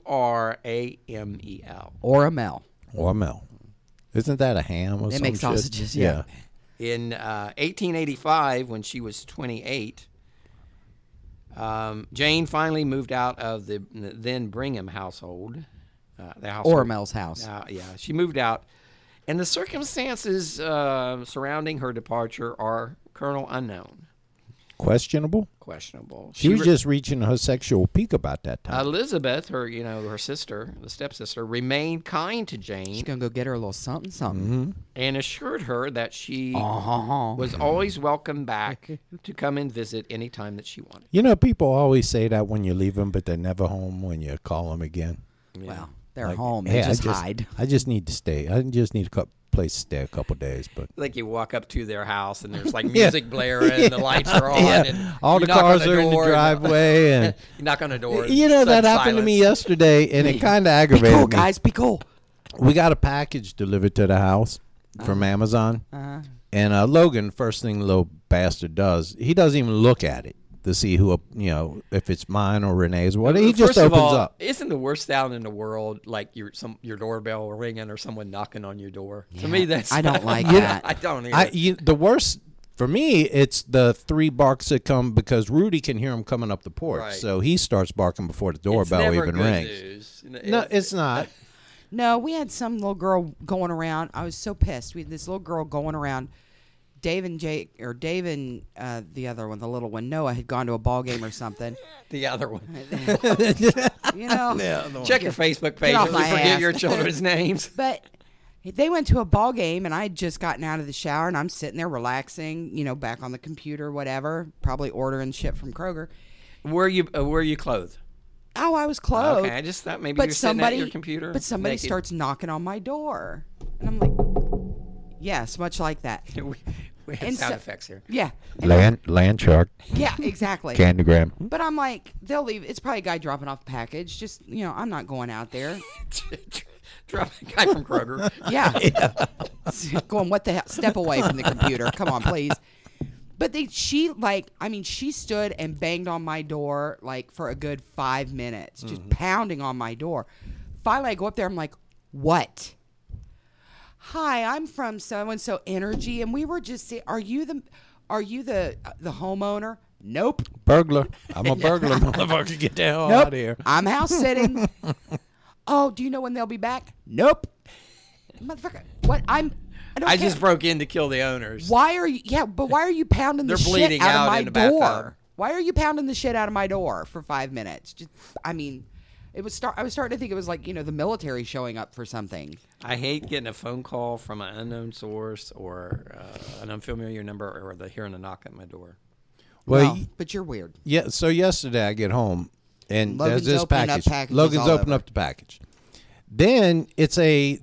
Oramel. Oramel. Ormel. Isn't that a ham or They some make shit? sausages, yeah. In 1885, when she was 28, Jane finally moved out of the then Brigham household. The household. Oramel's house. Yeah, she moved out. And the circumstances surrounding her departure are Colonel unknown. Questionable? Questionable. She was just reaching her sexual peak about that time. Elizabeth, her sister, the stepsister, remained kind to Jane. She's going to go get her a little something, something. And assured her that she was always welcome back to come and visit any time that she wanted. You know, people always say that when you leave them, but they're never home when you call them again. Yeah. Well, they're Like, home. hey, They just hide. I just need to stay. I just need a place to stay a couple days. But Like you walk up to their house and there's like music blaring and the lights are on. And all you the knock on cars are in the door and- driveway. And You knock on the door. you know, that sudden happened to me silence. yesterday, and it kind of Be aggravated cool, me. guys. Be cool. We got a package delivered to the house from Amazon. And Logan, first thing the little bastard does, he doesn't even look at it to see who, if it's mine or Renee's. What he just First of opens all, up. Isn't the worst sound in the world like your doorbell ringing or someone knocking on your door? To me, that's I don't like that. I don't either. The worst for me, it's the 3 barks that come because Rudy can hear him coming up the porch, Right. so he starts barking before the doorbell it's never even good rings. news. No, it's not. No, we had some little girl going around. I was so pissed. We had this little girl going around. Dave and the other one, the little one, Noah, had gone to a ball game or something. The other one. You know? Check your Facebook page. off You my forget ass. your children's names. But they went to a ball game, and I had just gotten out of the shower, and I'm sitting there relaxing, back on the computer, whatever, probably ordering shit from Kroger. Were you clothed? Oh, I was clothed. Okay, I just thought maybe But you're sitting at your computer. But somebody naked. starts knocking on my door, and I'm like, yes, much like that. we have And sound so- effects here. Yeah, Land shark, yeah, exactly. candygram. But I'm like, they'll leave. It's probably a guy dropping off a package. Just, I'm not going out there. Drop a guy from Kroger. Yeah. Going, what the hell? Step away from the computer. Come on, please. But she stood and banged on my door like for a good 5 minutes, just pounding on my door. Finally, I go up there. I'm like, what? Hi, I'm from so-and-so Energy, and we were just saying, are you the homeowner? Nope. Burglar. I'm a burglar, motherfucker. Get the hell Nope. out of here. I'm house sitting. Oh, do you know when they'll be back? Nope. Motherfucker. What? I don't I care. just broke in to kill the owners. Why are you? Yeah, but why are you pounding the They're shit bleeding out out of my in the door? bathtub. Why are you pounding the shit out of my door for 5 minutes? I was starting to think it was like the military showing up for something. I hate getting a phone call from an unknown source or an unfamiliar number or hearing a knock at my door. Well, But you're weird. yeah. So yesterday I get home and Logan's there's this opening up package. packages Logan's all opened over. up the package. Then it's a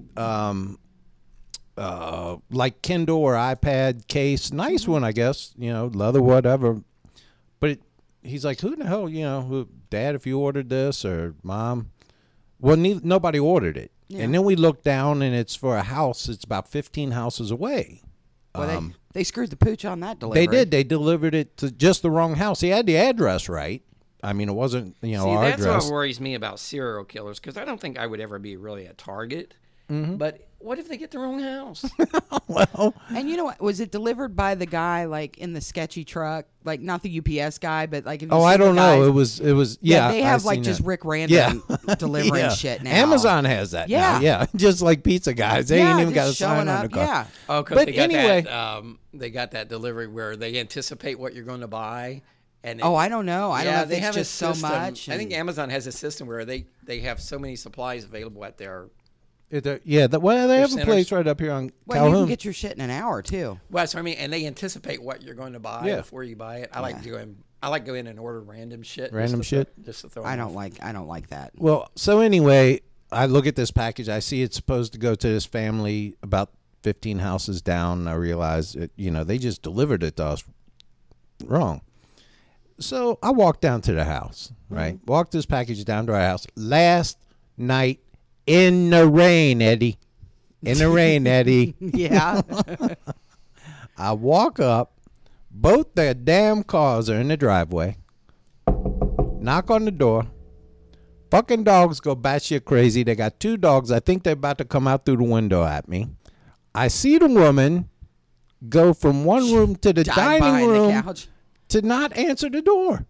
like Kindle or iPad case, nice one, I guess. Leather, whatever. But he's like, who the hell? Dad, if you ordered this or Mom. Well, nobody ordered it. Yeah. And then we look down and it's for a house. It's about 15 houses away. Well, they screwed the pooch on that delivery. They did. They delivered it to just the wrong house. He had the address right. I mean, it wasn't, See, our that's address. what worries me about serial killers because I don't think I would ever be really a target. But What if they get the wrong house? Well, And you know what? Was it delivered by the guy like in the sketchy truck, like not the UPS guy, but like? Have you oh, seen I the don't know. guys? It was. Yeah, they have I like seen just that. Rick Random delivering Yeah. shit now. Amazon has that. Yeah. now. Yeah, just like pizza guys. They ain't even got a just sign showing on the up. car. Yeah. Oh, because But they got anyway- that. They got that delivery where they anticipate what you're going to buy. And Oh, I don't know. I don't know if they it's have just a so system. much. I think and- Amazon has a system where they have so many supplies available at their. Yeah, well, they have a centers. place right up here on Well, you Calhoun. can get your shit in an hour too. Well, that's what I mean, and they anticipate what you're going to buy Yeah. before you buy it. I like go in and order random shit. Random shit? Just to throw. I them don't off. like that. Well, so anyway, I look at this package. I see it's supposed to go to this family about 15 houses down. I realize it, they just delivered it to us wrong. So I walk down to the house, right? Walk this package down to our house last night in the rain, Eddie. In the rain, Eddie. Yeah. I walk up. Both their damn cars are in the driveway. Knock on the door. Fucking dogs go batshit crazy. They got 2 dogs. I think they're about to come out through the window at me. I see the woman go from one room to the Dive dining behind the room couch. to not answer the door.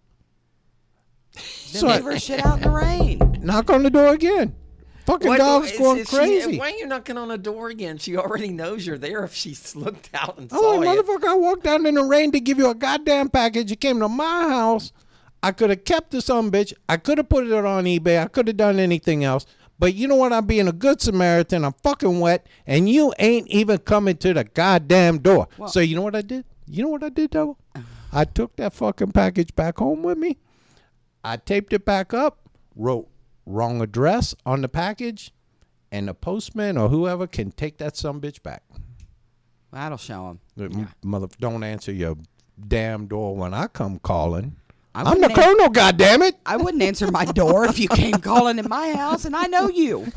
Then leave her shit out in the rain. Knock on the door again. Fucking What- dog's is- going is she- crazy. why are you knocking on the door again? She already knows you're there. If she's looked out and Oh, saw you. motherfucker, I walked down in the rain to give you a goddamn package. You came to my house. I could have kept the bitch. I could have put it on eBay. I could have done anything else. But you know what? I'm being a good Samaritan. I'm fucking wet. And you ain't even coming to the goddamn door. So you know what I did? You know what I did, though? I took that fucking package back home with me. I taped it back up, wrote wrong address on the package, and the postman or whoever can take that bitch back. That'll show him. Mother, don't answer your damn door when I come calling. I I'm the wouldn't colonel, goddammit. I wouldn't answer my door if you came calling in my house and I know you.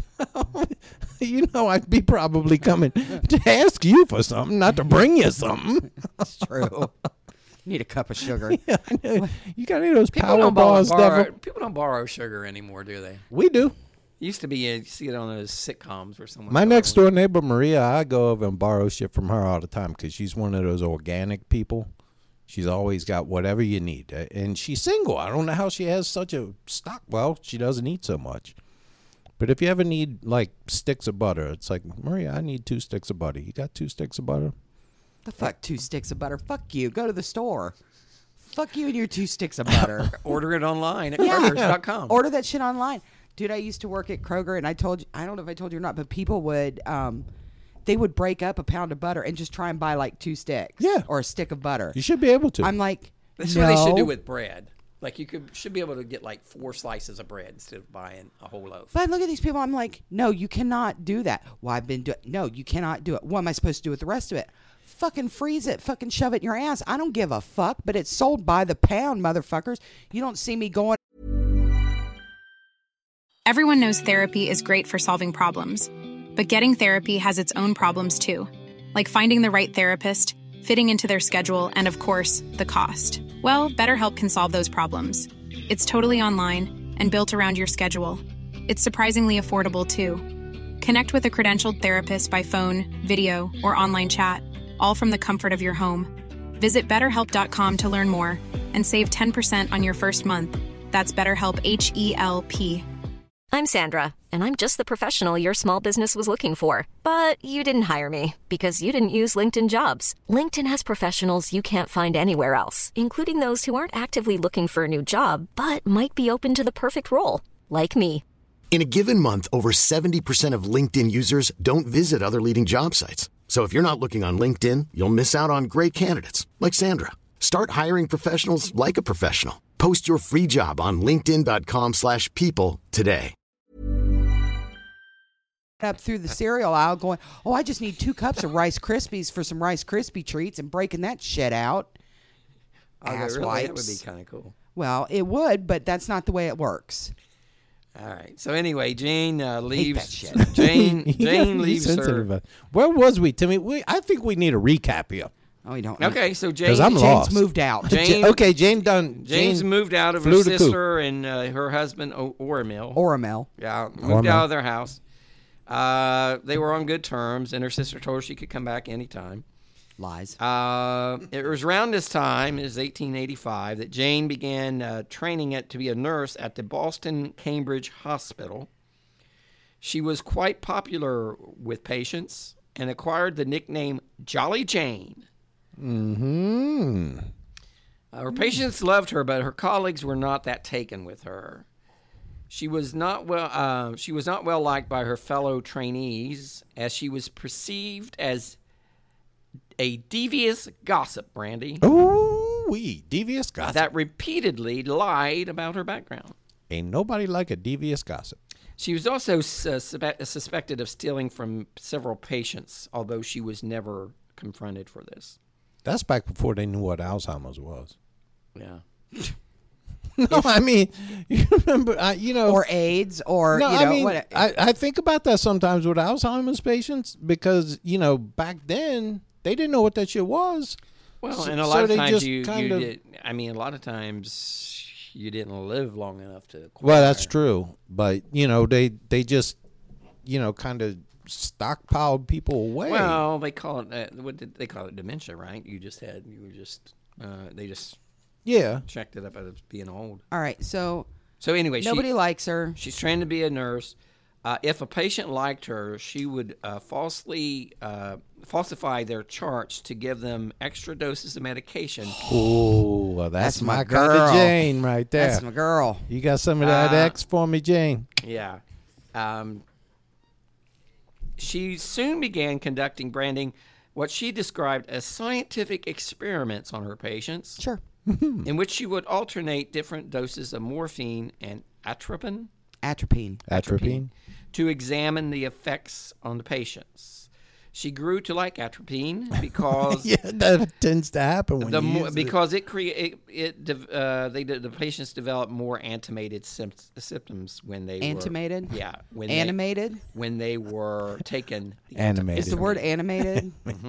You know I'd be probably coming to ask you for something, not to bring you something. It's true. Need a cup of sugar. Yeah, I know. You got any of those People power don't balls, borrow, devil? people don't borrow sugar anymore, do they? We do. Used to be, you see it on those sitcoms where someone. My next door neighbor, Maria, I go over and borrow shit from her all the time because she's one of those organic people. She's always got whatever you need. And she's single. I don't know how she has such a stock. Well, she doesn't eat so much. But if you ever need, like, sticks of butter, it's like, Maria, I need 2 sticks of butter. You got 2 sticks of butter? The fuck 2 sticks of butter? Fuck you. Go to the store. Fuck you and your 2 sticks of butter. Order it online at Yeah. Kroger's.com. Order that shit online. Dude, I used to work at Kroger, and I told you, I don't know if I told you or not, but people would, they would break up a pound of butter and just try and buy like 2 sticks. Yeah. Or a stick of butter. You should be able to. I'm like, This is no. what they should do with bread. Like you should be able to get like 4 slices of bread instead of buying a whole loaf. But I look at these people, I'm like, no, you cannot do that. Well, I've been doing, no, you cannot do it. What am I supposed to do with the rest of it? Fucking freeze it, fucking shove it in your ass. I don't give a fuck, but it's sold by the pound, motherfuckers. You don't see me going. Everyone knows therapy is great for solving problems, but getting therapy has its own problems too, like finding the right therapist, fitting into their schedule, and of course, the cost. Well, BetterHelp can solve those problems. It's totally online and built around your schedule. It's surprisingly affordable too. Connect with a credentialed therapist by phone, video, or online chat, all from the comfort of your home. Visit BetterHelp.com to learn more and save 10% on your first month. That's BetterHelp, H-E-L-P. I'm Sandra, and I'm just the professional your small business was looking for. But you didn't hire me because you didn't use LinkedIn Jobs. LinkedIn has professionals you can't find anywhere else, including those who aren't actively looking for a new job, but might be open to the perfect role, like me. In a given month, over 70% of LinkedIn users don't visit other leading job sites. So if you're not looking on LinkedIn, you'll miss out on great candidates like Sandra. Start hiring professionals like a professional. Post your free job on linkedin.com/people today. Up through the cereal aisle going, oh, I just need 2 cups of Rice Krispies for some Rice Krispie treats and breaking that shit out. Ass Really? wipes. That would be kind of cool. Well, it would, but that's not the way it works. All right. So anyway, Jane leaves. that shit. Jane He's leaves sensitive her. about it. Where was we, Timmy? I think we need a recap here. Oh, you don't. Okay, so Jane. 'Cause I'm Jane's lost. moved out. Jane, Okay, Jane done. Jane's Jane moved out of her flew the coop. sister and her husband Oramil. Oramel. Yeah, moved Oramel. out of their house. They were on good terms, and her sister told her she could come back anytime. Lies. It was around this time, it was 1885, that Jane began training to be a nurse at the Boston Cambridge Hospital. She was quite popular with patients and acquired the nickname Jolly Jane. Mm-hmm. Her patients loved her, but her colleagues were not that taken with her. She was not well liked by her fellow trainees, as she was perceived as a devious gossip, Brandy. Ooh-wee, devious gossip. That repeatedly lied about her background. Ain't nobody like a devious gossip. She was also suspected of stealing from several patients, although she was never confronted for this. That's back before they knew what Alzheimer's was. Yeah. No, I mean, you remember, or AIDS, or no, I mean, what? I think about that sometimes with Alzheimer's patients because back then they didn't know what that shit was. Well, So- and a so lot of they times just you kind of- did. I mean, a lot of times you didn't live long enough to. Well, that's true, but they just kind of stockpiled people away. Well, they call it what did they call it? Dementia, right? They just yeah. checked it up as being old. All right, so anyway, nobody likes her. She's trained to be a nurse. If a patient liked her, she would falsify their charts to give them extra doses of medication. Oh, well, that's my my kind of girl. Jane right there. That's my girl. You got some of that X for me, Jane? Yeah. She soon began conducting what she described as scientific experiments on her patients. Sure. In which she would alternate different doses of morphine and atropine to examine the effects on the patients. She grew to like atropine because Yeah, that tends to happen when you use because the patients developed more animated symptoms when they Animated? were Animated? when they were taken. Animated. Is the word animated?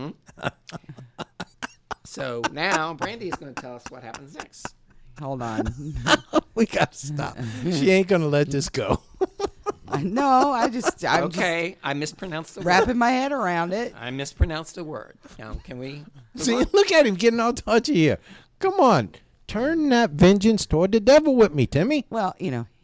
So now Brandy is going to tell us what happens next. Hold on. We got to stop. She ain't going to let this go. No, I'm just I mispronounced the word. wrapping my head around it. I mispronounced a word. Now, can we? See, look at him getting all touchy here. Come on. Turn that vengeance toward the devil with me, Timmy. Well,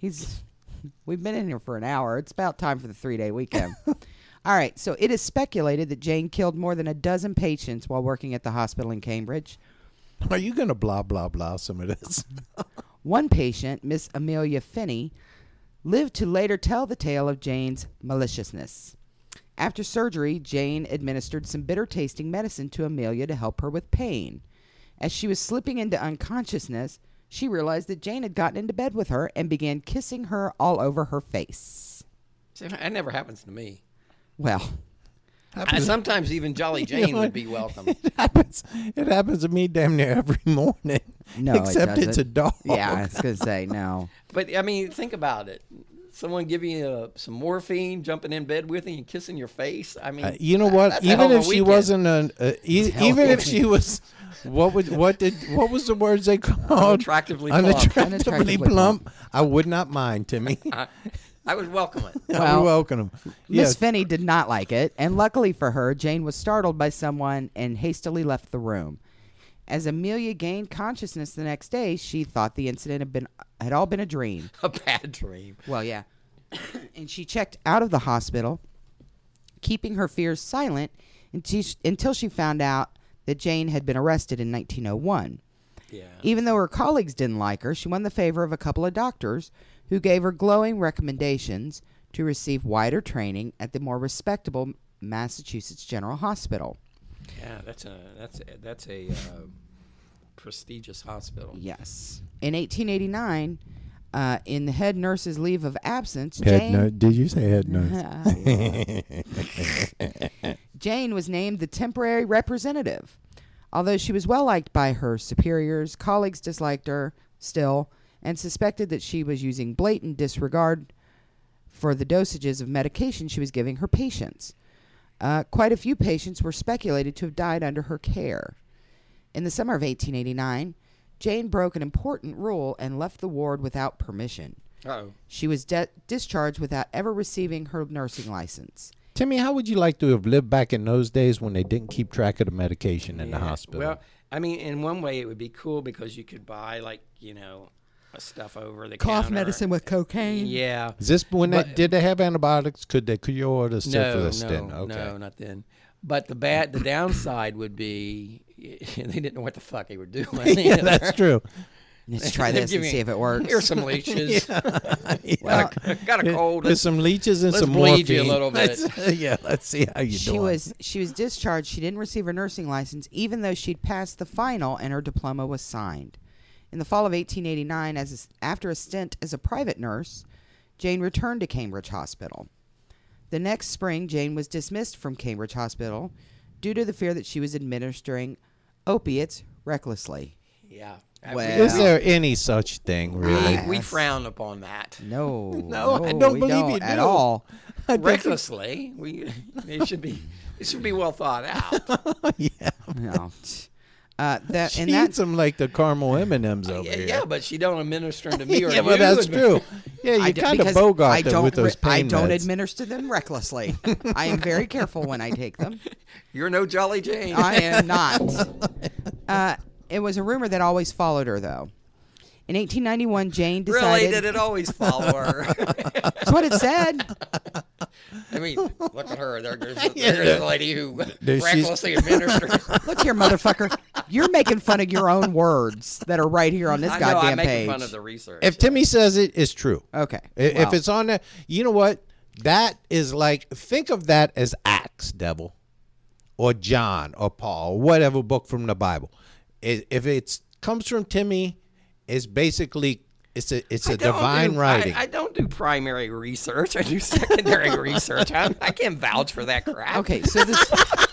we've been in here for an hour. It's about time for the 3-day weekend. All right, so it is speculated that Jane killed more than a dozen patients while working at the hospital in Cambridge. Are you going to blah, blah, blah some of this? One patient, Miss Amelia Finney, lived to later tell the tale of Jane's maliciousness. After surgery, Jane administered some bitter-tasting medicine to Amelia to help her with pain. As she was slipping into unconsciousness, she realized that Jane had gotten into bed with her and began kissing her all over her face. See, that never happens to me. Well, Sometimes even Jolly Jane would be welcome. It happens to me damn near every morning. no, Except it it's a dog. Yeah, I was going to say no. But, I mean, think about it. Someone giving you some morphine, jumping in bed with you and kissing your face. I mean, you know what? that's a hell Even of a if she weekend. wasn't even if she was, what was the words they called? Unattractively plump. Unattractively plump. I would not mind, Timmy. I would welcome it. I would welcome him. Miss Finney did not like it, and luckily for her, Jane was startled by someone and hastily left the room. As Amelia gained consciousness the next day, she thought the incident had all been a dream. A bad dream. Well, yeah. And she checked out of the hospital, keeping her fears silent until she found out that Jane had been arrested in 1901. Yeah. Even though her colleagues didn't like her, she won the favor of a couple of doctors who gave her glowing recommendations to receive wider training at the more respectable Massachusetts General Hospital. Yeah, that's a prestigious hospital. Yes. In 1889, in the head nurse's leave of absence, Did you say head nurse? Jane was named the temporary representative. Although she was well liked by her superiors, colleagues disliked her still and suspected that she was using blatant disregard for the dosages of medication she was giving her patients. Quite a few patients were speculated to have died under her care. In the summer of 1889, Jane broke an important rule and left the ward without permission. Uh-oh. She was discharged without ever receiving her nursing license. Timmy, how would you like to have lived back in those days when they didn't keep track of the medication in the hospital? Well, I mean, in one way it would be cool because you could buy, like, stuff over the Cough counter. medicine with cocaine. Yeah. Is this when did they have antibiotics? Could they cure the syphilis then? No, Okay. no, not then. But the downside would be they didn't know what the fuck they were doing. Yeah, that's true. Let's try this and see if it works. Here's some leeches. Well, got a cold. There's some leeches and let's some bleed morphine. you a little bit. Let's see how you doing. She was discharged. She didn't receive her nursing license, even though she'd passed the final and her diploma was signed. In the fall of 1889, after a stint as a private nurse, Jane returned to Cambridge Hospital. The next spring, Jane was dismissed from Cambridge Hospital due to the fear that she was administering opiates recklessly. Yeah. Is there any such thing, really? We frown upon that. No, I don't we believe don't you at do. all. Recklessly, it should be well thought out. No. That She and eats that's them like the caramel M&Ms over here. Yeah, but she don't administer them to me or Yeah, you. but that's true. Yeah, you kind of bogart them with those pain I don't meds. administer them recklessly. I am very careful when I take them. You're no Jolly Jane. I am not. It was a rumor that always followed her, though. In 1891, Jane decided... Really? Did it always follow her? That's what it said. I mean, look at her. There's a lady who recklessly administers. Look here, motherfucker. You're making fun of your own words that are right here on this goddamn I'm making page. fun of the research. If Timmy says it, it's true. Okay. If well. it's on there, you know what? That is like, think of that as Acts, devil, or John, or Paul, or whatever book from the Bible. If it comes from Timmy, it's basically it's a divine writing. I don't do primary research. I do secondary research. I can't vouch for that crap. Okay, so this...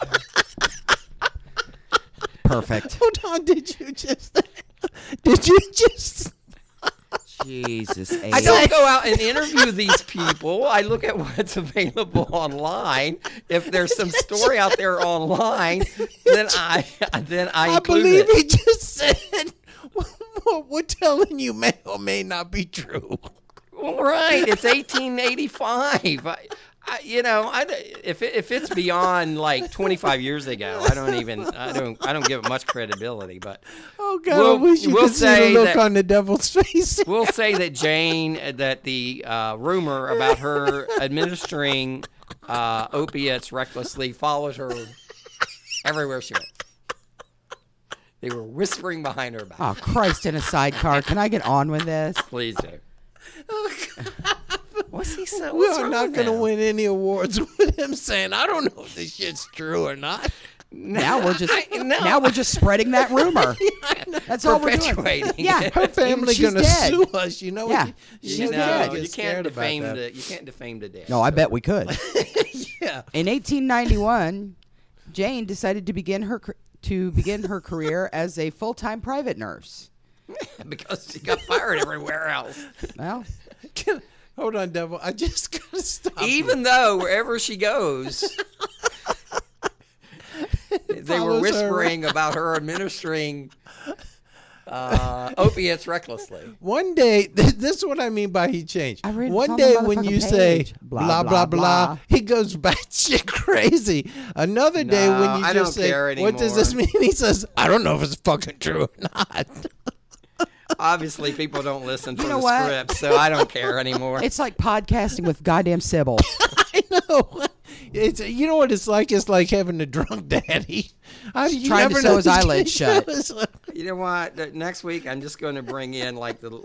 Perfect. Hold on, did you just? Jesus. I don't go out and interview these people. I look at what's available online. If there's some story out there online, then I include believe it. he just said what we're telling you may or may not be true. Well, right. It's 1885. If it's beyond like 25 years ago, I don't give it much credibility. But oh God, I wish you could see the look on the devil's face. We'll say that that the rumor about her administering opiates recklessly followed her everywhere she went. They were whispering behind her back. Oh, Christ in a sidecar. Can I get on with this? Please do. What's he saying? We're not going to win any awards with him saying, I don't know if this shit's true or not. Now we're just spreading that rumor. That's all we're doing. Yeah, her family she's gonna dead. sue us. You know. Yeah, she's dead. You can't defame the dead. No, I bet we could. Yeah. In 1891, Jane decided to begin her career as a full-time private nurse. Because she got fired everywhere else. Well, hold on, devil. I just gotta stop. Even though wherever she goes. They were whispering about her administering opiates recklessly. One day, this is what I mean by he changed. One on day the when you motherfucking say page. blah, blah, blah, he goes batshit crazy. Another day when you I just don't say, care what does this mean? He says, I don't know if it's fucking true or not. Obviously, people don't listen for You know the what? script, so I don't care anymore. it's like podcasting with goddamn Sybil. I know. You know what it's like? It's like having a drunk daddy. You trying to never sew know his this eyelids kid- shut. You know what? Next week, I'm just going to bring in like the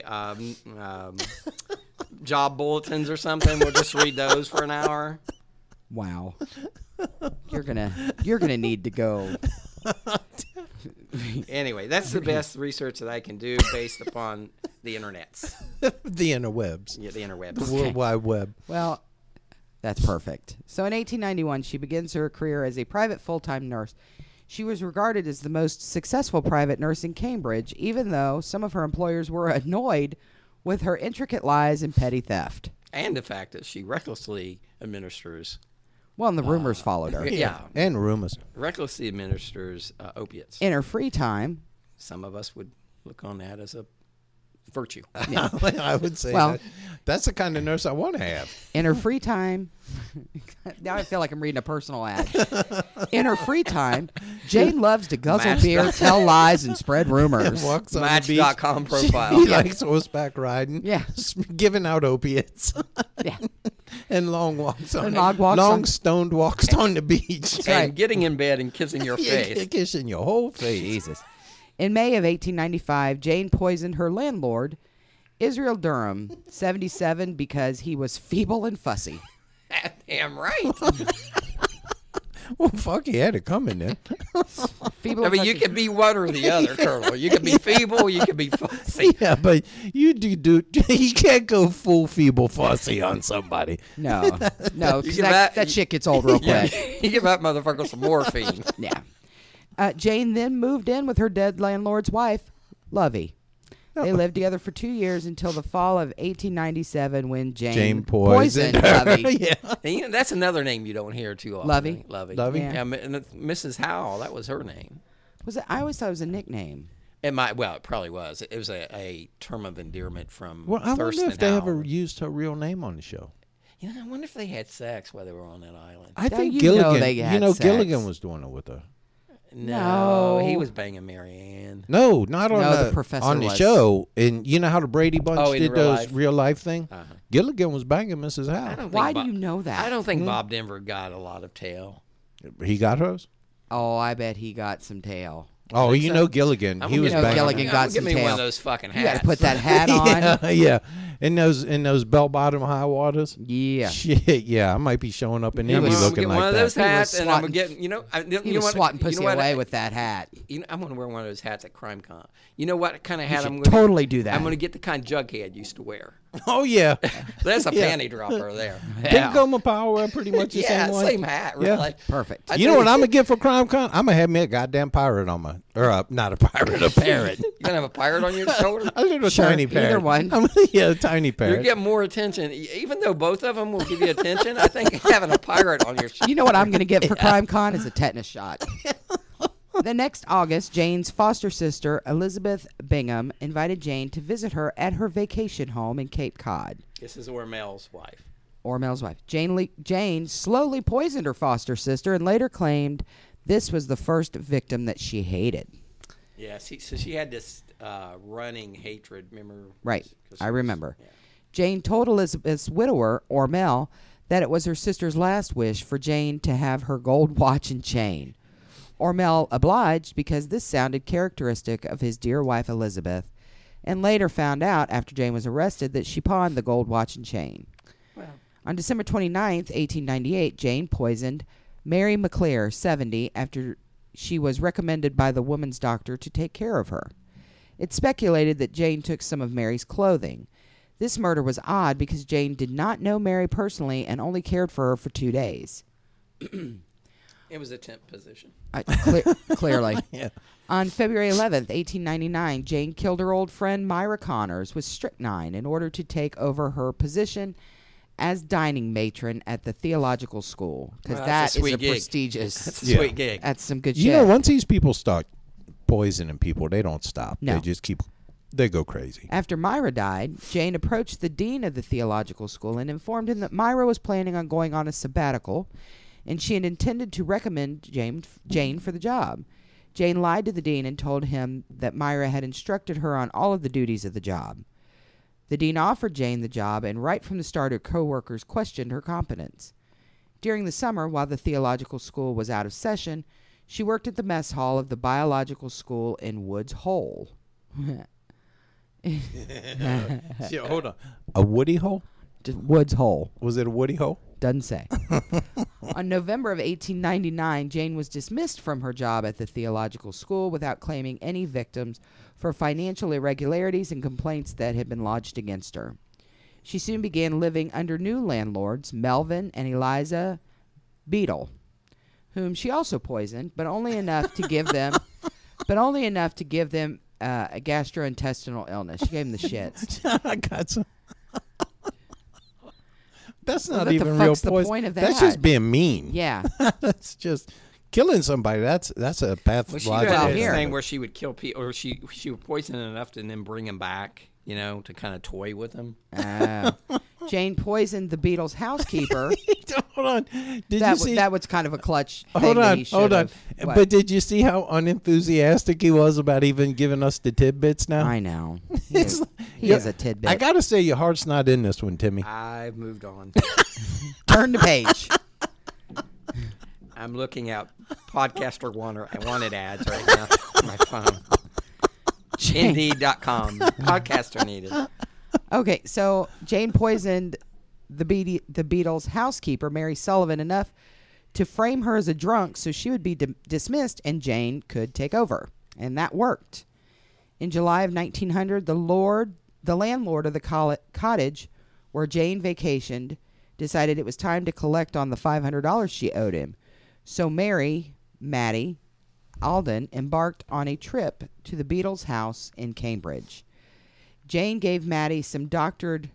job bulletins or something. We'll just read those for an hour. Wow. You're gonna need to go. Anyway, that's the best research that I can do based upon the internets. The interwebs. Yeah, the interwebs. The World Wide Web. Well, that's perfect. So in 1891, she begins her career as a private full-time nurse. She was regarded as the most successful private nurse in Cambridge, even though some of her employers were annoyed with her intricate lies and petty theft. And the fact that she recklessly administers. Well, and the rumors followed her. Yeah. And rumors. Recklessly administers opiates. In her free time, Some of us would look on that as a virtue. I would say that's the kind of nurse I want to have. In her free time, now I feel like I'm reading a personal ad. In her free time, Jane loves to guzzle beer, tell lies, and spread rumors. Walks on Match.com the beach. profile. He likes horseback riding. Yeah. Giving out opiates. Yeah. And long walks on stoned walks on the beach. And getting in bed and kissing your face. Kissing your whole face. Jesus. In May of 1895, Jane poisoned her landlord, Israel Durham, 77, because he was feeble and fussy. Damn right. Well, fuck, he had it coming then. Feeble I and mean, fussy. you can be one or the other, Colonel. You can be feeble, you can be fussy. Yeah, but you you can't go full feeble fussy on somebody. No, because give that shit gets old real Yeah, quick. you give that motherfucker some morphine. Yeah. Jane then moved in with her dead landlord's wife, Lovey. They lived together for 2 years until the fall of 1897 when Jane poisoned Lovey. Yeah. And, you know, that's another name you don't hear too often. Lovey? Lovey. Lovey? Yeah. And Mrs. Howell, that was her name. Was it? I always thought it was a nickname. It probably was. It was a term of endearment from Well, I Thurston wonder if they Howell. ever used her real name on the show. You know, I wonder if they had sex while they were on that island. I think you Gilligan. know they had sex. Gilligan was doing it with her. No, he No. was banging Marianne. No, not on No, the the professor on the was. show. And you know how the Brady Bunch Oh, in did real those life? real life thing? Uh-huh. Gilligan was banging Mrs. I Howell. don't Why think do Bob- you know that? I don't think Bob Denver got a lot of tail. He got hers? Oh, I bet he got some tail. Oh, think you so? know Gilligan. I'm He gonna was get- banging. Gilligan her. got Give some me one tail. of those fucking You got hats. to put that hat on. Yeah. In those bell bottom high waters. Yeah. Shit, yeah. I might be showing up in He Indy was- I'm gonna looking get like one of that. those hats, was and I'm swatting- gonna get. You know, He was swatting pussy away with that hat. You know, I'm gonna wear one of those hats at CrimeCon. You know what kind of hat I'm should gonna totally do that. I'm gonna get the kind Jughead used to wear. Oh, yeah. That's a Yeah. panty dropper there. Didn't Goma Power wear pretty much the Yeah, same one? same hat. Yeah. Really. Perfect. You know what I'm going to get for CrimeCon? I'm going to have me a goddamn pirate on my... Or not a pirate, a parrot. You gonna have a pirate on your shoulder? A little Sure, tiny either parrot. one. Yeah, a tiny You parrot. get more attention, even though both of them will give you attention. I think having a pirate on your You know what I'm going to get for CrimeCon is a tetanus shot. The next August, Jane's foster sister, Elizabeth Bingham, invited Jane to visit her at her vacation home in Cape Cod. This is Ormel's wife. Ormel's wife. Jane slowly poisoned her foster sister and later claimed this was the first victim that she hated. Yeah, so she had this running hatred. Remember? Right. 'Cause I she was- remember. yeah. Jane told Elizabeth's widower, Ormel, that it was her sister's last wish for Jane to have her gold watch and chain. Ormel obliged because this sounded characteristic of his dear wife Elizabeth, and later found out after Jane was arrested that she pawned the gold watch and chain. Well, On December 29th, 1898, Jane poisoned Mary McClear, 70, after she was recommended by the woman's doctor to take care of her. It's speculated that Jane took some of Mary's clothing. This murder was odd because Jane did not know Mary personally and only cared for her for 2 days. it was a temp position. Clearly. Yeah. On February 11th, 1899, Jane killed her old friend Myra Connors with strychnine in order to take over her position as dining matron at the theological school, because Well, that that's a is sweet a gig. prestigious. That's a Yeah. sweet gig. That's some good You shit. know, once these people start poisoning people, they don't stop. No. They just keep... They go crazy. After Myra died, Jane approached the dean of the theological school and informed him that Myra was planning on going on a sabbatical, and she had intended to recommend Jane for the job. Jane lied to the dean and told him that Myra had instructed her on all of the duties of the job. The dean offered Jane the job, and right from the start, her co-workers questioned her competence. During the summer, while the theological school was out of session, she worked at the mess hall of the biological school in Woods Hole. Yeah, hold on. A woody hole? Just Woods Hole. Was it a woody hole? Doesn't say. On November of 1899, Jane was dismissed from her job at the theological school without claiming any victims for financial irregularities and complaints that had been lodged against her. She soon began living under new landlords, Melvin and Eliza Beadle, whom she also poisoned, but only enough to give them a gastrointestinal illness. She gave them the shits. I got some. That's Well, not what the even real fuck's the poison. point of That's that? just being mean. Yeah. That's just killing somebody. That's a pathological. Well, she Well, had this here. thing where she would kill people, or she would poison enough to then bring them back. to kind of toy with them. Jane poisoned the Beatles' housekeeper. Hold on. That was kind of a clutch thing. Hold that on, he hold on. should've- What? But did you see how unenthusiastic he was about even giving us the tidbits now? I know. It's- He is a tidbit. I got to say, your heart's not in this one, Timmy. I've moved on. Turn the page. I'm looking at Podcaster wanted ads right now on my phone. Indeed.com. Podcaster needed. Okay, so Jane poisoned the Beatles' housekeeper, Mary Sullivan, enough to frame her as a drunk so she would be dismissed and Jane could take over. And that worked. In July of 1900, the landlord of the cottage where Jane vacationed decided it was time to collect on the $500 she owed him. So Maddie Alden embarked on a trip to the Beatles' house in Cambridge. Jane gave Maddie some doctored,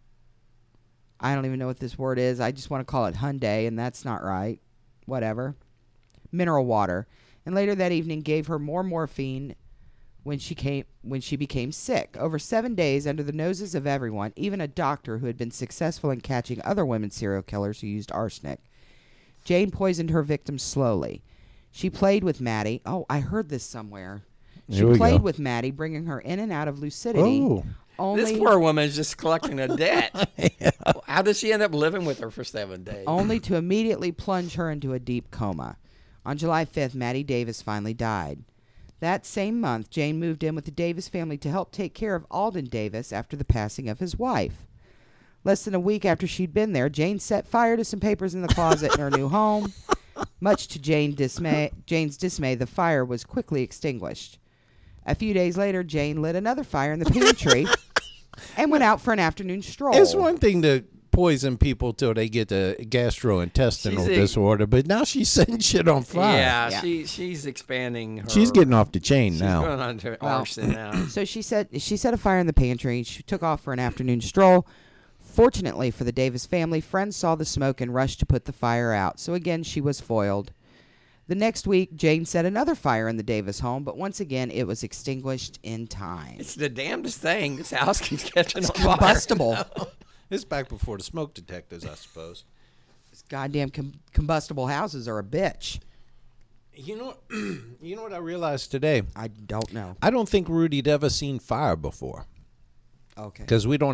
I don't even know what this word is. I just want to call it Hyundai, and that's not right. Whatever. Mineral water. And later that evening gave her more morphine when she became sick. Over 7 days, under the noses of everyone, even a doctor who had been successful in catching other women serial killers who used arsenic, Jane poisoned her victims slowly. She played with Maddie. Oh, I heard this somewhere. She played with Maddie, bringing her in and out of lucidity. Oh. This poor woman is just collecting a debt. Yeah. How did she end up living with her for 7 days? Only to immediately plunge her into a deep coma. On July 5th, Maddie Davis finally died. That same month, Jane moved in with the Davis family to help take care of Alden Davis after the passing of his wife. Less than a week after she'd been there, Jane set fire to some papers in the closet in her new home. Much to Jane's dismay, the fire was quickly extinguished. A few days later, Jane lit another fire in the pantry and went out for an afternoon stroll. It's one thing to poison people till they get the gastrointestinal disorder, but now she's setting shit on fire. Yeah. She's expanding her. She's getting off the chain She's now. going on to arson now. So she set a fire in the pantry. She took off for an afternoon stroll. Fortunately for the Davis family, friends saw the smoke and rushed to put the fire out. So again, she was foiled. The next week, Jane set another fire in the Davis home, but once again, it was extinguished in time. It's the damnedest thing. This house keeps catching on fire. Combustible. It's back before the smoke detectors, I suppose. These goddamn combustible houses are a bitch. You know what I realized today? I don't know. I don't think Rudy'd ever seen fire before. Okay. Because we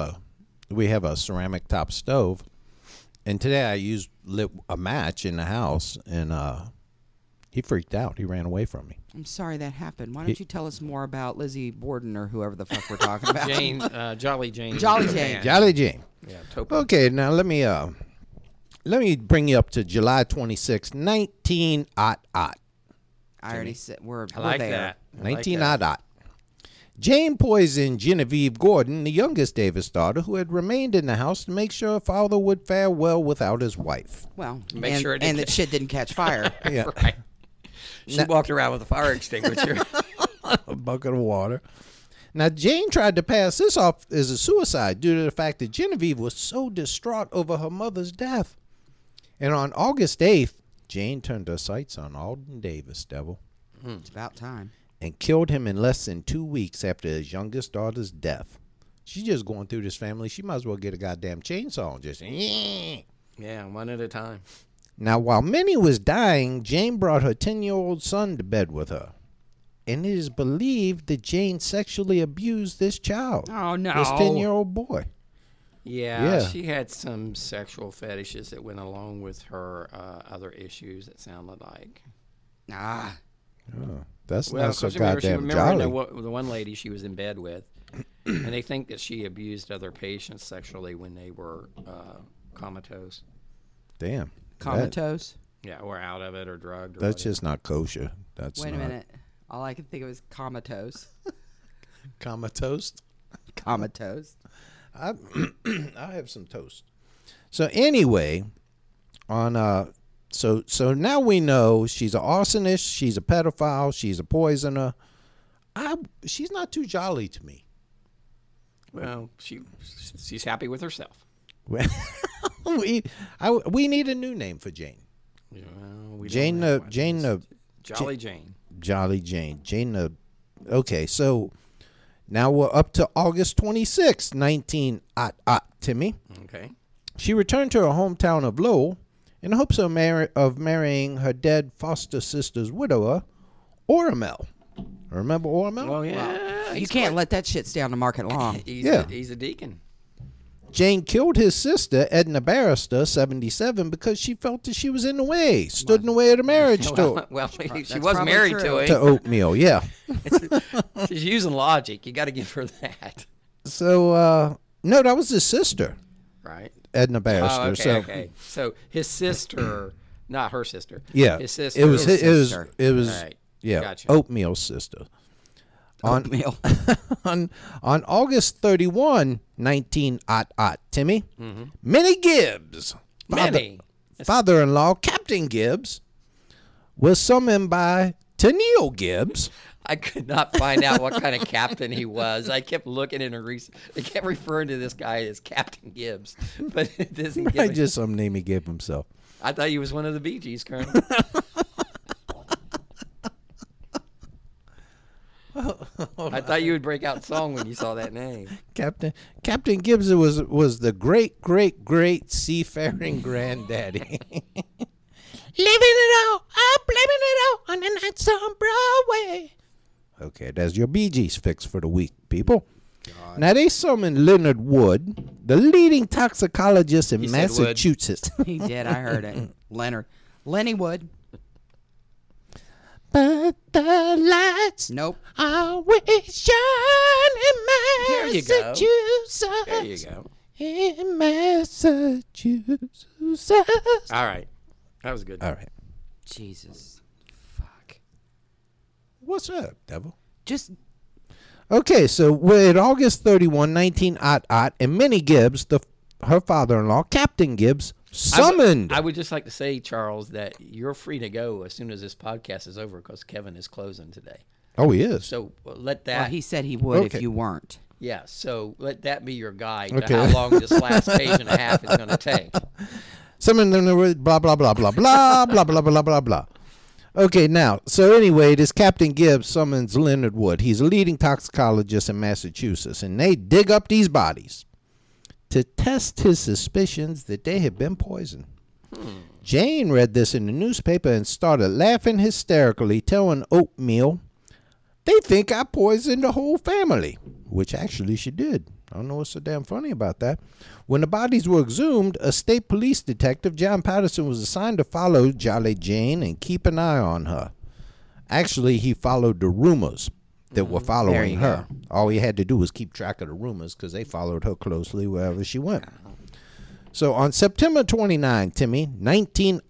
have a ceramic top stove, and today I lit a match in the house, and he freaked out. He ran away from me. I'm sorry that happened. Why don't you tell us more about Lizzie Borden or whoever the fuck we're talking about? Jolly Jane. Jolly Jane. Jolly Jane. Yeah, Topo. Okay, now let me bring you up to July 26, 1900. I already said we're like there. that. 1900. Jane poisoned Genevieve Gordon, the youngest Davis daughter, who had remained in the house to make sure her father would fare well without his wife. Well, Make sure it didn't and that shit didn't catch fire. Yeah. Right. She walked around with a fire extinguisher. A bucket of water. Now, Jane tried to pass this off as a suicide due to the fact that Genevieve was so distraught over her mother's death. And on August 8th, Jane turned her sights on Alden Davis, devil. It's about time. And killed him in less than 2 weeks after his youngest daughter's death. She's just going through this family. She might as well get a goddamn chainsaw and just... Yeah, one at a time. Now, while Minnie was dying, Jane brought her 10-year-old son to bed with her. And it is believed that Jane sexually abused this child. Oh, no. This 10-year-old boy. Yeah, she had some sexual fetishes that went along with her other issues, it sounded like. Ah. Oh, that's Well, not so because goddamn remember jolly. the one lady she was in bed with, and they think that she abused other patients sexually when they were comatose. Damn. Comatose? Yeah, or out of it or drugged. Or That's whatever. just not kosher. That's Wait not. a minute. All I can think of is comatose. Comatose? Comatose. I'll have some toast. So anyway, so now we know she's an arsonist, she's a pedophile, she's a poisoner. She's not too jolly to me. Well, she's happy with herself. we need a new name for Jane. Yeah, well, we Jane don't have one. Jane Jolly Jane. Jolly Jane. Jane okay, so Now we're up to August 26, 19 Timmy. Okay. She returned to her hometown of Lowell in hopes of marrying her dead foster sister's widower, Oramel. Remember Oramel? Well, yeah. You can't let that shit stay on the market long. He's a deacon. Jane killed his sister, Edna Barrister, 77, because she felt that she was in the way, stood in the way of the marriage Well, she was probably married true. to oatmeal, yeah. She's using logic. You got to give her that. So, no, that was his sister, Right. Edna Barrister. Oh, okay, so, okay. So his sister, not her sister. yeah, His sister. it was sister. Right. yeah, Gotcha. Oatmeal's sister. Oatmeal. On August 31, 19 Timmy, Minnie Gibbs, Minnie. father-in-law Captain Gibbs, was summoned by Tennille Gibbs. I could not find out what kind of captain he was. I kept looking in they kept referring to this guy as Captain Gibbs, but it doesn't give me. Just some name he gave himself. I thought he was one of the Bee Gees, Colonel. I thought you would break out song when you saw that name. Captain Gibbs was the great seafaring granddaddy. Living it all up, living it all on the nights on Broadway. Okay, that's your Bee Gees fix for the week, people. God. Now they summoned Leonard Wood, the leading toxicologist in Massachusetts. He did. I heard it. Lenny Wood. But the lights always shine in Massachusetts. There you go. In Massachusetts. All right. That was good. All right. Jesus. Fuck. What's up, devil? Just. Okay, so with August 31, 19 and Minnie Gibbs, her father-in-law, Captain Gibbs, summoned. I would just like to say, Charles, that you're free to go as soon as this podcast is over because Kevin is closing today. Oh, he is. So let that. Well, he said he would Okay. if you weren't. Yeah, so let that be your guide to how long this last page and a half is going to take. Summoned them to blah, blah, blah, blah, blah, blah, blah, blah, blah, blah. Okay, now, so anyway, this Captain Gibbs summons Leonard Wood. He's a leading toxicologist in Massachusetts, and they dig up these bodies to test his suspicions that they had been poisoned. Jane read this in the newspaper and started laughing hysterically, telling Oatmeal, "They think I poisoned the whole family," which actually she did. I don't know what's so damn funny about that. When the bodies were exhumed, a state police detective, John Patterson, was assigned to follow Jolly Jane and keep an eye on her. Actually, he followed the rumors that were following her. Go. All he had to do was keep track of the rumors because they followed her closely wherever she went. So on September 29, Timmy, 19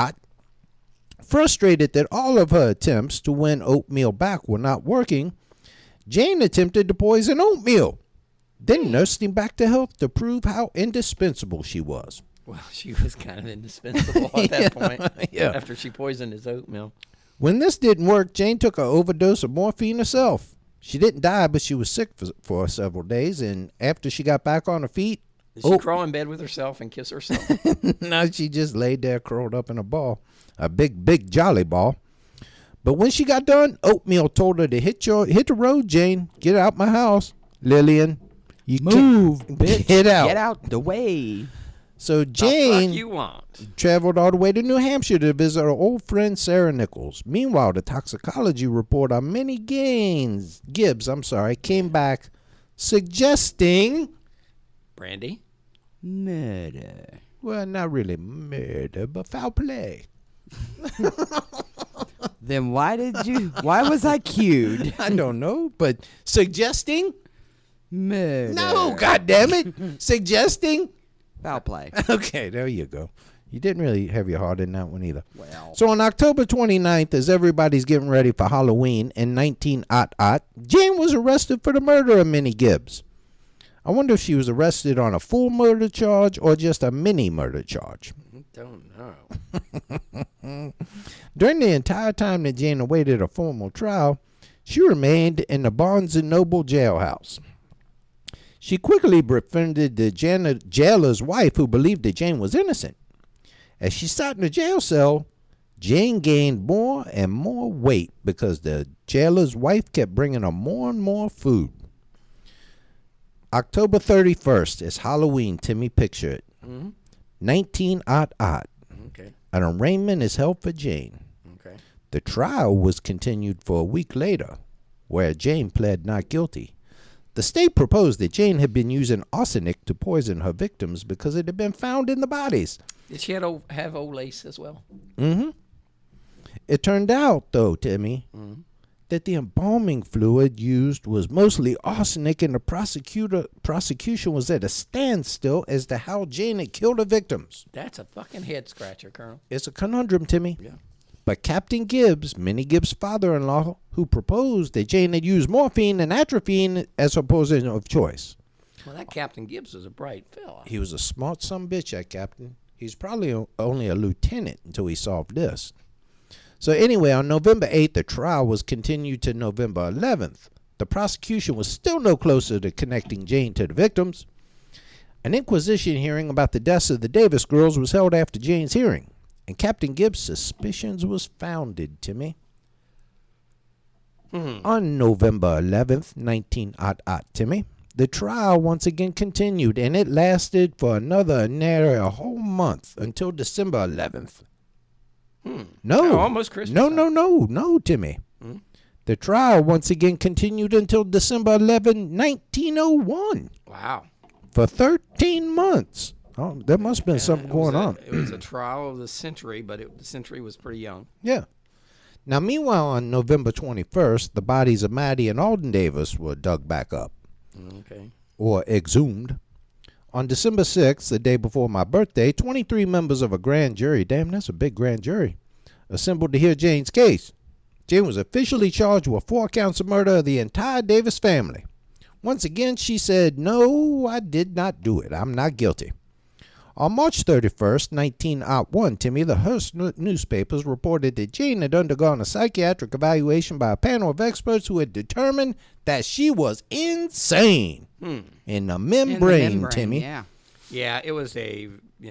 frustrated that all of her attempts to win Oatmeal back were not working, Jane attempted to poison Oatmeal, then nursed him back to health to prove how indispensable she was. Well, she was kind of indispensable at that point after she poisoned his oatmeal. When this didn't work, Jane took an overdose of morphine herself. She didn't die, but she was sick for several days, and after she got back on her feet... Did she crawl in bed with herself and kiss herself? No, she just laid there curled up in a ball, a big jolly ball. But when she got done, Oatmeal told her to hit the road, Jane. Get out my house, Lillian. You Move, bitch. Get out. Get out the way. So The Jane fuck you want? traveled all the way to New Hampshire to visit her old friend Sarah Nichols. Meanwhile, the toxicology report on Minnie Gibbs came back suggesting Brandy? Murder. Well, not really murder, but foul play. Then why was I cued? I don't know, but suggesting? Murder. No, goddammit. Suggesting? Foul play. Okay, there you go. You didn't really have your heart in that one either. Well. So on October 29th, as everybody's getting ready for Halloween in 19 Jane was arrested for the murder of Minnie Gibbs. I wonder if she was arrested on a full murder charge or just a mini murder charge. Don't know. During the entire time that Jane awaited a formal trial, she remained in the Barnes & Noble jailhouse. She quickly befriended the jailer's wife, who believed that Jane was innocent. As she sat in the jail cell, Jane gained more and more weight because the jailer's wife kept bringing her more and more food. October 31st is Halloween, Timmy. Picture it. 19-odd. Okay. An arraignment is held for Jane. Okay. The trial was continued for a week later, where Jane pled not guilty. The state proposed that Jane had been using arsenic to poison her victims because it had been found in the bodies. Did she have Olace as well? Mm-hmm. It turned out, though, Timmy, that the embalming fluid used was mostly arsenic, and the prosecution was at a standstill as to how Jane had killed her victims. That's a fucking head scratcher, Colonel. It's a conundrum, Timmy. Yeah. But Captain Gibbs, Minnie Gibbs' father-in-law, who proposed that Jane had used morphine and atropine as her poison of choice. Well, that Captain Gibbs was a bright fella. He was a smart sumbitch, that captain. He's probably only a lieutenant until he solved this. So anyway, on November 8th, the trial was continued to November 11th. The prosecution was still no closer to connecting Jane to the victims. An inquisition hearing about the deaths of the Davis girls was held after Jane's hearing, and Captain Gibbs' suspicions was founded, Timmy. On November 11th, 19-odd, Timmy, the trial once again continued, and it lasted for another nary a whole month until December 11th. No. Oh, almost Christmas. No, Timmy. The trial once again continued until December 11, 1901. Wow. For 13 months. Oh, there must have been something going on. It was a trial of the century, but the century was pretty young. Yeah. Now, meanwhile, on November 21st, the bodies of Maddie and Alden Davis were dug back up. Okay. Or exhumed. On December 6th, the day before my birthday, 23 members of a grand jury, damn, that's a big grand jury, assembled to hear Jane's case. Jane was officially charged with 4 counts of murder of the entire Davis family. Once again, she said, "No, I did not do it. I'm not guilty." On March 31st, 1901, Timmy, the Hearst newspapers reported that Jane had undergone a psychiatric evaluation by a panel of experts who had determined that she was insane. In the membrane, Timmy. Yeah. Yeah, it was a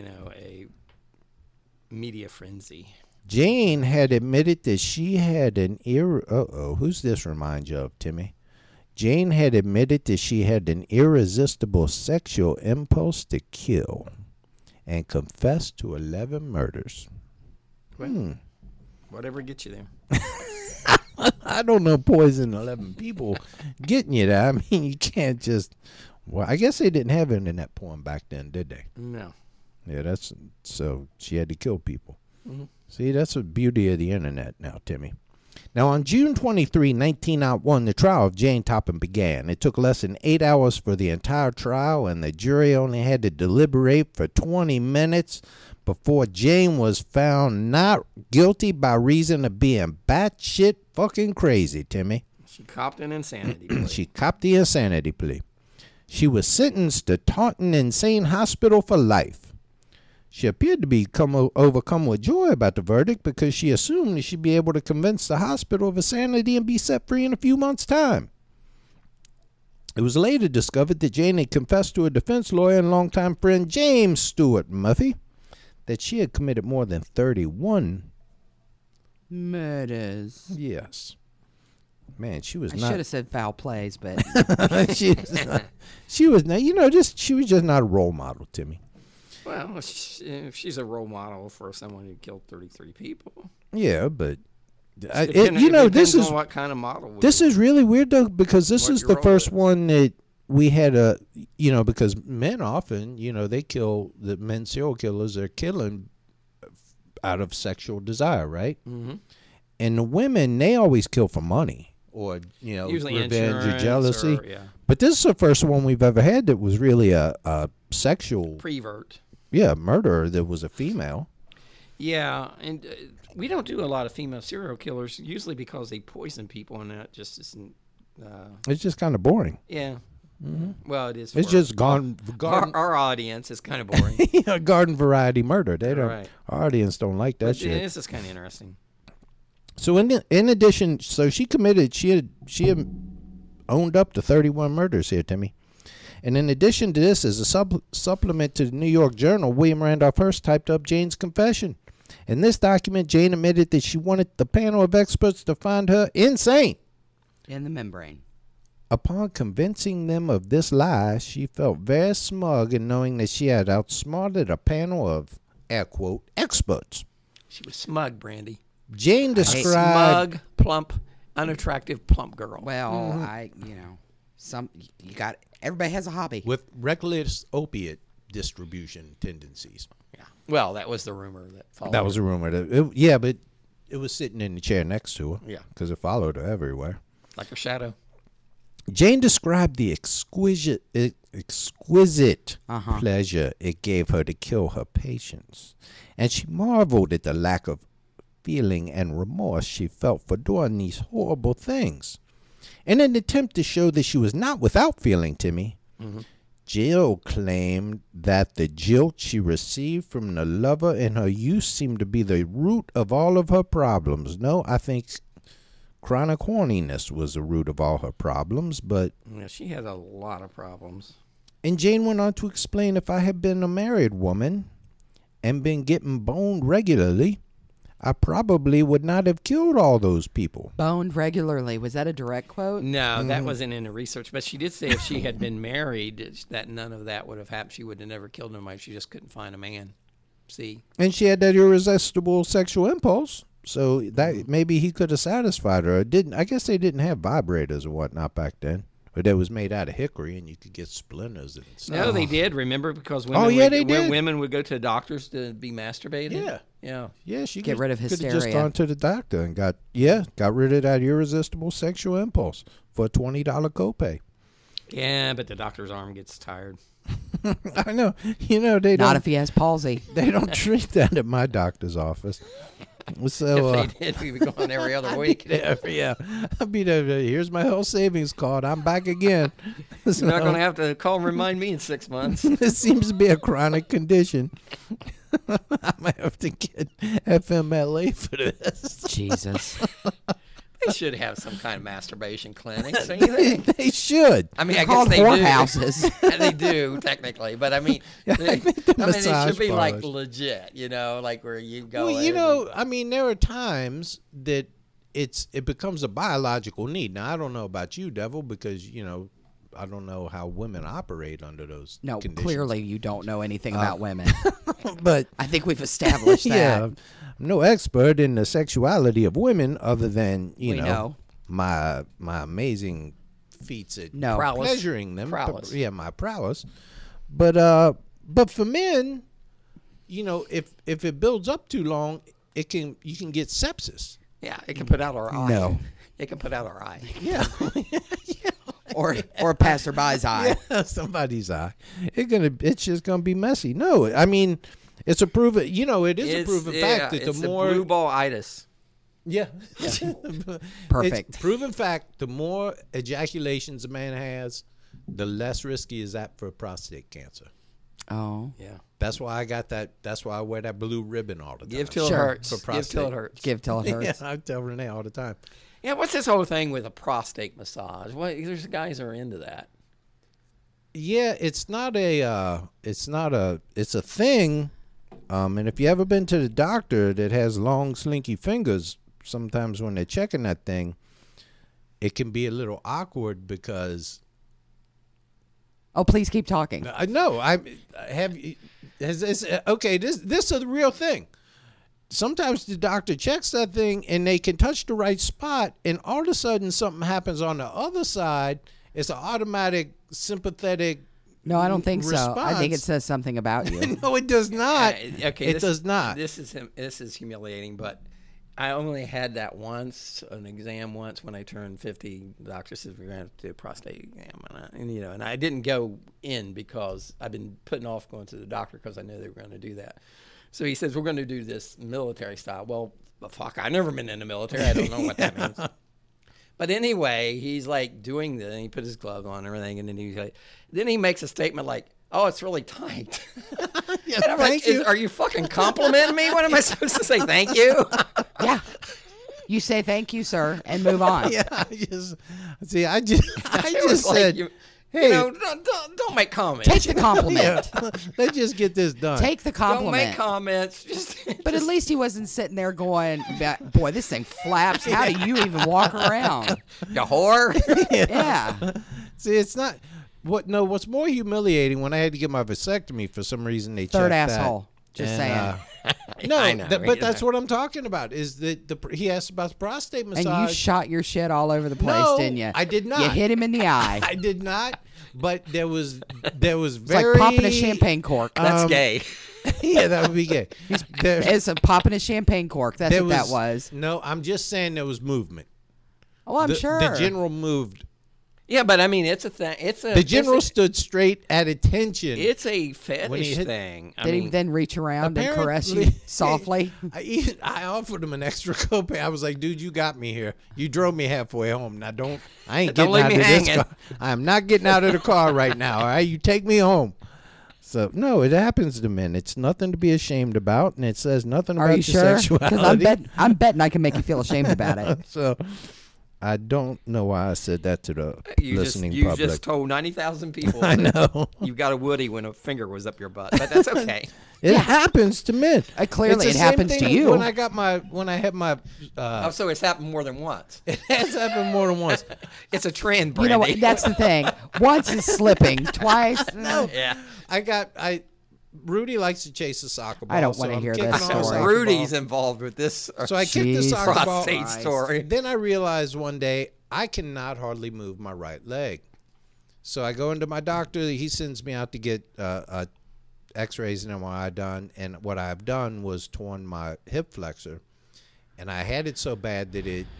media frenzy. Jane had admitted that she had an who's this remind you of, Timmy? Jane had admitted that she had an irresistible sexual impulse to kill and confessed to 11 murders. Well, whatever gets you there. I don't know, poison 11 people getting you there. I mean, you can't just... Well, I guess they didn't have internet porn back then, did they? No. Yeah, so she had to kill people. See, that's the beauty of the internet now, Timmy. Now, on June 23, 1901, the trial of Jane Topham began. It took less than 8 hours for the entire trial, and the jury only had to deliberate for 20 minutes before Jane was found not guilty by reason of being batshit fucking crazy, Timmy. She copped an insanity plea. She copped the insanity plea. She was sentenced to Taunton Insane Hospital for life. She appeared to be overcome with joy about the verdict because she assumed that she'd be able to convince the hospital of her sanity and be set free in a few months' time. It was later discovered that Jane had confessed to her defense lawyer and longtime friend James Stewart Murphy that she had committed more than 31 murders. Yes. Man, she was I not... should have said foul plays, but... she was not, she was just not a role model, Timmy. Well, if she's a role model for someone who killed 33 people. Yeah, but this is on what kind of model. This is really weird though, because this is the first one that we had because men often, they kill the men serial killers are killing out of sexual desire, right? Mm-hmm. And the women, they always kill for money or usually revenge or jealousy. Yeah. But this is the first one we've ever had that was really a sexual prevert. Yeah, murderer that was a female. Yeah, and we don't do a lot of female serial killers, usually because they poison people, and that just isn't... it's just kind of boring. Yeah. Mm-hmm. Well, it is. It's just garden. Our audience is kind of boring. Garden variety murder. They don't. Right. Our audience don't like that shit. This is kind of interesting. So in addition, so she had owned up to 31 murders here, Timmy. And in addition to this, as a supplement to the New York Journal, William Randolph Hearst typed up Jane's confession. In this document, Jane admitted that she wanted the panel of experts to find her insane. In the membrane. Upon convincing them of this lie, she felt very smug in knowing that she had outsmarted a panel of, air quote, experts. She was smug, Brandy. Jane A described... smug, plump, unattractive, plump girl. Well, everybody has a hobby. with reckless opiate distribution tendencies. Yeah. Well, that was the rumor that followed. That was a rumor. But it was sitting in the chair next to her. Yeah. Because it followed her everywhere. like a shadow. Jane described the exquisite pleasure it gave her to kill her patients, and she marveled at the lack of feeling and remorse she felt for doing these horrible things. In an attempt to show that she was not without feeling, Timmy, Jill claimed that the guilt she received from the lover in her youth seemed to be the root of all of her problems. No, I think chronic horniness was the root of all her problems, but... Yeah, she had a lot of problems. And Jane went on to explain, if I had been a married woman and been getting boned regularly, I probably would not have killed all those people. Boned regularly. Was that a direct quote? No, that wasn't in the research. But she did say if she had been married, that none of that would have happened. She would have never killed nobody. She just couldn't find a man. See? And she had that irresistible sexual impulse. So that maybe he could have satisfied her. I guess they didn't have vibrators or whatnot back then. But that was made out of hickory, and you could get splinters and stuff. No, they did. Remember, because women they did. Women would go to doctors to be masturbated. Yeah. She Get rid of could have just hysteria. gone to the doctor and got rid of that irresistible sexual impulse for a $20 copay. Yeah, but the doctor's arm gets tired. I know. They Not don't. if he has palsy. They don't treat that at my doctor's office. So If they did, we would go on every other week. yeah. I'd be there. Here's my health savings card. I'm back again. You're not going to have to call and remind me in 6 months. It seems to be a chronic condition. I might have to get FMLA for this. Jesus. They should have some kind of masturbation clinic. Don't you think? They should. I mean, I guess Called they whorehouses. do. They do, technically. But I mean, it massage should be like parlors. legit, like where you go. Well, I mean, there are times that it becomes a biological need. Now, I don't know about you, Devil, because, I don't know how women operate under those No, conditions. clearly you don't know anything about women. But I think we've established that. yeah, I'm no expert in the sexuality of women other than, We know. my amazing feats at No. Prowess. measuring them. Prowess. Yeah, my prowess. But for men, if it builds up too long, you can get sepsis. Yeah, it can put out our eye. No. It can put out our eye. Yeah. Or a passerby's eye. Yeah, somebody's eye. It's just gonna be messy. No, I mean, it's a proven. It is a proven fact that it's the more blue ball-itis. Yeah. Perfect. It's proven fact, the more ejaculations a man has, the less risky is that for prostate cancer. Oh. Yeah. That's why I got that. That's why I wear that blue ribbon all the time. Give till it Sure. hurts. For Give prostate. till it hurts. Give till it hurts. Yeah, I tell Renee all the time. Yeah, what's this whole thing with a prostate massage? There's guys that are into that. Yeah, it's a thing. And if you ever been to the doctor that has long, slinky fingers, sometimes when they're checking that thing, it can be a little awkward because. Oh, please keep talking. No, this is a real thing. Sometimes the doctor checks that thing and they can touch the right spot, and all of a sudden something happens on the other side. It's an automatic sympathetic. No, I don't think so. I think it response. says something about you. No, it does not. It does not. This is humiliating, but I only had that once, an exam once when I turned 50. The doctor says we're going to have to do a prostate exam, and I didn't go in because I've been putting off going to the doctor because I knew they were going to do that. So he says we're going to do this military style. Well, fuck, I've never been in the military. I don't know what that means. But anyway, he's like doing this, and he put his glove on and everything, and then he makes a statement like, "Oh, it's really tight." Yeah, And I'm like, are you fucking complimenting me? What am I supposed to say? Thank you? Yeah. You say thank you, sir, and move on. Yeah, I just It was said. like Hey, don't make comments. Take the compliment. let's just get this done. Take the compliment. Don't make comments. But at least he wasn't sitting there going, boy, this thing flaps. How do you even walk around? You whore. Yeah. See, it's not. What's more humiliating when I had to get my vasectomy for some reason they Third checked asshole. that. Just And, saying. No, I know, but that's what I'm talking about. Is that he asked about the prostate massage? And you shot your shit all over the place, No, didn't you? I did not. You hit him in the eye. I did not. But there was very. It's like popping a champagne cork. That's gay. Yeah, that would be gay. It's a popping a champagne cork. That's what that was. No, I'm just saying there was movement. Oh, I'm sure. The general moved. Yeah, but I mean, it's a thing. The general stood straight at attention. It's a When he fetish hit- thing. Did he then reach around and caress you softly? I offered him an extra copay. I was like, dude, you got me here. You drove me halfway home. Now I ain't Don't getting leave out me of this hanging. car. I am not getting out of the car right now. All right, you take me home. So no, it happens to men. It's nothing to be ashamed about, and it says nothing about Are you your sure? sexuality. I'm betting I can make you feel ashamed about it. So I don't know why I said that to the listening you public. just told 90,000 people. I know. You got a Woody when a finger was up your butt, but that's okay. It happens to men. Clearly It's the it happens same to thing you. When I had my, Oh, so it's happened more than once. it has happened more than once. It's a trend, You Brandy. know what? That's the thing. Once is slipping. Twice. No. Yeah. Rudy likes to chase a soccer ball. I don't so wanna I'm hear kicking this on a story. soccer Rudy's ball. involved with this. So I kicked the Jeez. soccer ball. prostate story. Then I realized one day I cannot hardly move my right leg. So I go into my doctor. He sends me out to get X-rays and MRI done. And what I've done was torn my hip flexor, and I had it so bad that it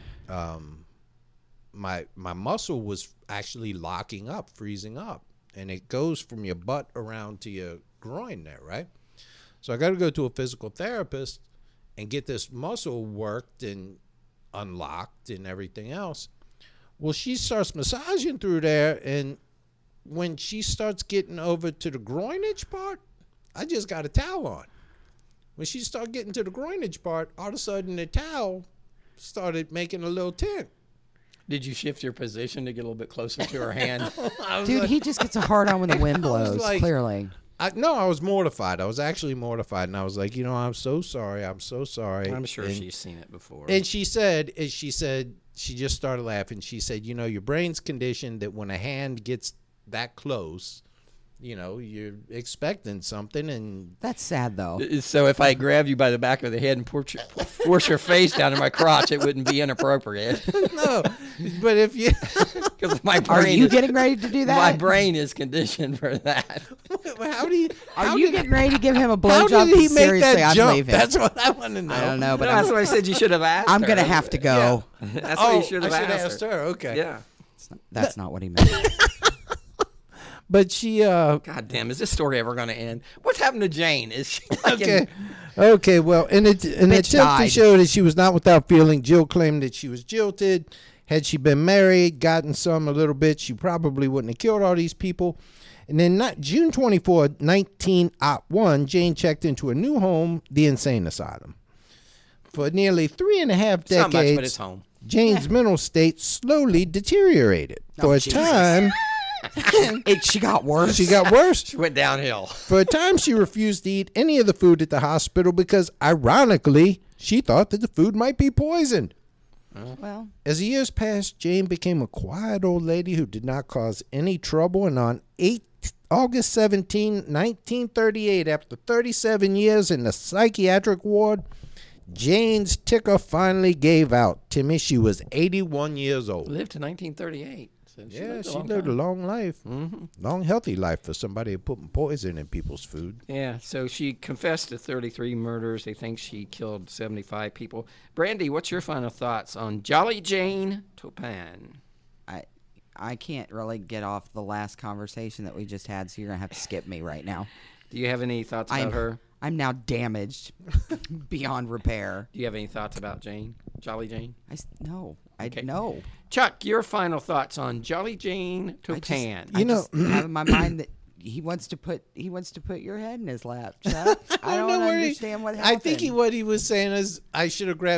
my muscle was actually locking up, freezing up, and it goes from your butt around to your groin there, right? So I got to go to a physical therapist and get this muscle worked and unlocked and everything else. Well, she starts massaging through there, and when she starts getting over to the groinage part, I just got a towel on. When she started getting to the groinage part, all of a sudden the towel started making a little tint. Did you shift your position to get a little bit closer to her hand? Dude, he just gets a hard on when the wind blows, like- clearly. I was mortified. I was actually mortified, and I was like, I'm so sorry. I'm so sorry. I'm sure And- she's seen it before. And she just started laughing. She said, your brain's conditioned that when a hand gets that close, you're expecting something. And That's sad, though. So if I grab you by the back of the head and force your face down in my crotch, it wouldn't be inappropriate. no, but if you, Because my brain Are you getting ready to do that? My brain is conditioned for that. Are you getting ready to give him a how blowjob? did he make Seriously, that I'm jump? leaving. That's what I want to know. I don't know, but No, that's what I said you should have asked I'm her. going to have to go. That's what you should have I should asked have asked her. Okay. Yeah. That's not what he meant. But she, God damn, is this story ever going to end? What's happened to Jane? Is she like okay. Okay, well, in an attempt to died. show that she was not without feeling, Jill claimed that she was jilted. Had she been married, gotten some a little bit, she probably wouldn't have killed all these people. And then June 24, 1901, Jane checked into a new home, the insane asylum. For nearly 3.5 decades, not much, but it's home. Jane's mental state slowly deteriorated. For a Jesus. time, She got worse. she got worse. She went downhill. For a time, she refused to eat any of the food at the hospital because, ironically, she thought that the food might be poisoned. Well, As the years passed, Jane became a quiet old lady who did not cause any trouble, and on August 17, 1938, after 37 years in the psychiatric ward, Jane's ticker finally gave out. Timmy, she was 81 years old. Lived to 1938. So Yeah, she long lived a time. long life. Long, healthy life for somebody putting poison in people's food. Yeah, so she confessed to 33 murders. They think she killed 75 people. Brandy, what's your final thoughts on Jolly Jane Toppan? I can't really get off the last conversation that we just had, so you're going to have to skip me right now. Do you have any thoughts about her? I'm now damaged beyond repair. Do you have any thoughts about Jane? Jolly Jane? No. Okay. No. Chuck, your final thoughts on Jolly Jane Toppan? I just have in my mind that he wants to put your head in his lap, Chuck. I don't understand what happened. I think what he was saying is I should have grabbed the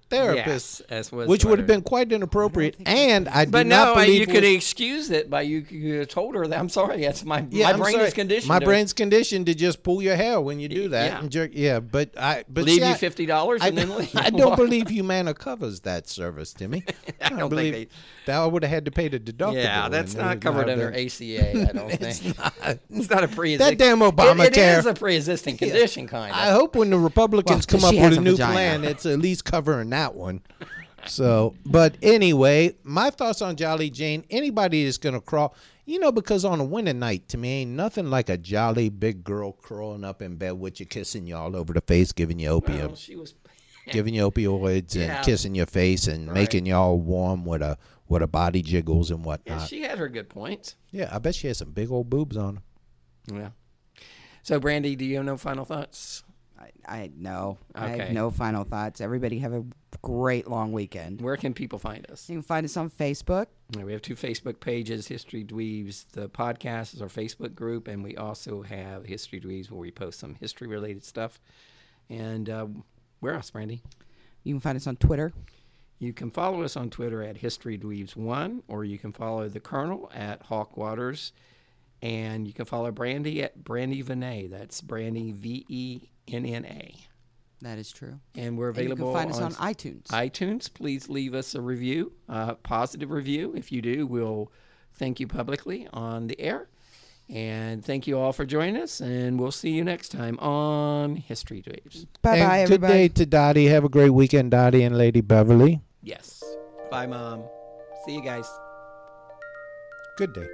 therapist, Yes, was which would have what been quite inappropriate. And I do But not no, believe you could excuse it by you could have told her that I'm sorry. That's my I'm brain sorry. is conditioned. My brain's conditioned to just pull your hair when you do that Yeah. and jerk. Yeah, but leave see, you $50 and then leave. I don't believe Humana covers that service, Timmy. I don't believe think that I would have had to pay the deductible. Yeah, that's and not covered under ACA. I don't think it's not a pre-existing. That damn Obamacare. It is a pre-existing condition, kind of. I hope when the Republicans Well, come up she with has a a new vagina. plan, it's at least covering that one. So, but anyway, my thoughts on Jolly Jane. Anybody that's gonna crawl, because on a winter night, to me, ain't nothing like a jolly big girl crawling up in bed with you, kissing you all over the face, giving you opium, Well, she was. giving you opioids Yeah. and kissing your face and making you all warm with a body jiggles and Yeah, whatnot. she had her good points. Yeah, I bet she has some big old boobs on her. Yeah. So, Brandy, do you have no final thoughts? I know. I Okay. have no final thoughts. Everybody have a great long weekend. Where can people find us? You can find us on Facebook. We have 2 Facebook pages, History Dweebs. The podcast is our Facebook group, and we also have History Dweebs where we post some history-related stuff. And where else, Brandy? You can find us on Twitter. You can follow us on Twitter at HistoryDweebs1, or you can follow the Colonel at Hawk Waters, and you can follow Brandy at Brandy Venna. That's Brandy VENNA. That is true. And we're And you available can find us on iTunes. iTunes. Please leave us a review, positive review. If you do, we'll thank you publicly on the air. And thank you all for joining us, and we'll see you next time on History Dweebs. Bye-bye, And good everybody. day to Dottie. Have a great weekend, Dottie and Lady Beverly. Yes. Bye, Mom. See you guys. Good day.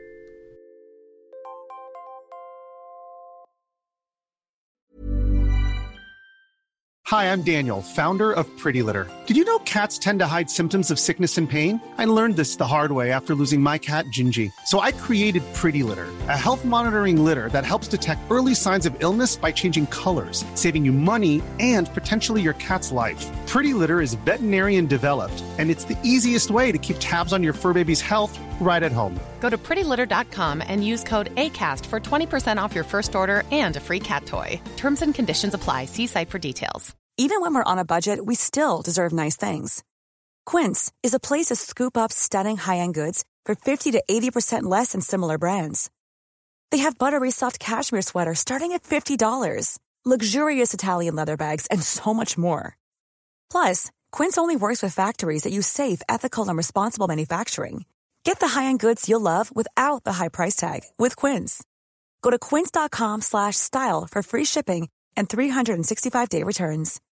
Hi, I'm Daniel, founder of Pretty Litter. Did you know cats tend to hide symptoms of sickness and pain? I learned this the hard way after losing my cat, Gingy. So I created Pretty Litter, a health monitoring litter that helps detect early signs of illness by changing colors, saving you money and potentially your cat's life. Pretty Litter is veterinarian developed, and it's the easiest way to keep tabs on your fur baby's health right at home. Go to prettylitter.com and use code ACAST for 20% off your first order and a free cat toy. Terms and conditions apply. See site for details. Even when we're on a budget, we still deserve nice things. Quince is a place to scoop up stunning high-end goods for 50 to 80% less than similar brands. They have buttery soft cashmere sweaters starting at $50, luxurious Italian leather bags, and so much more. Plus, Quince only works with factories that use safe, ethical, and responsible manufacturing. Get the high-end goods you'll love without the high price tag with Quince. Go to quince.com/style for free shipping and 365-day returns.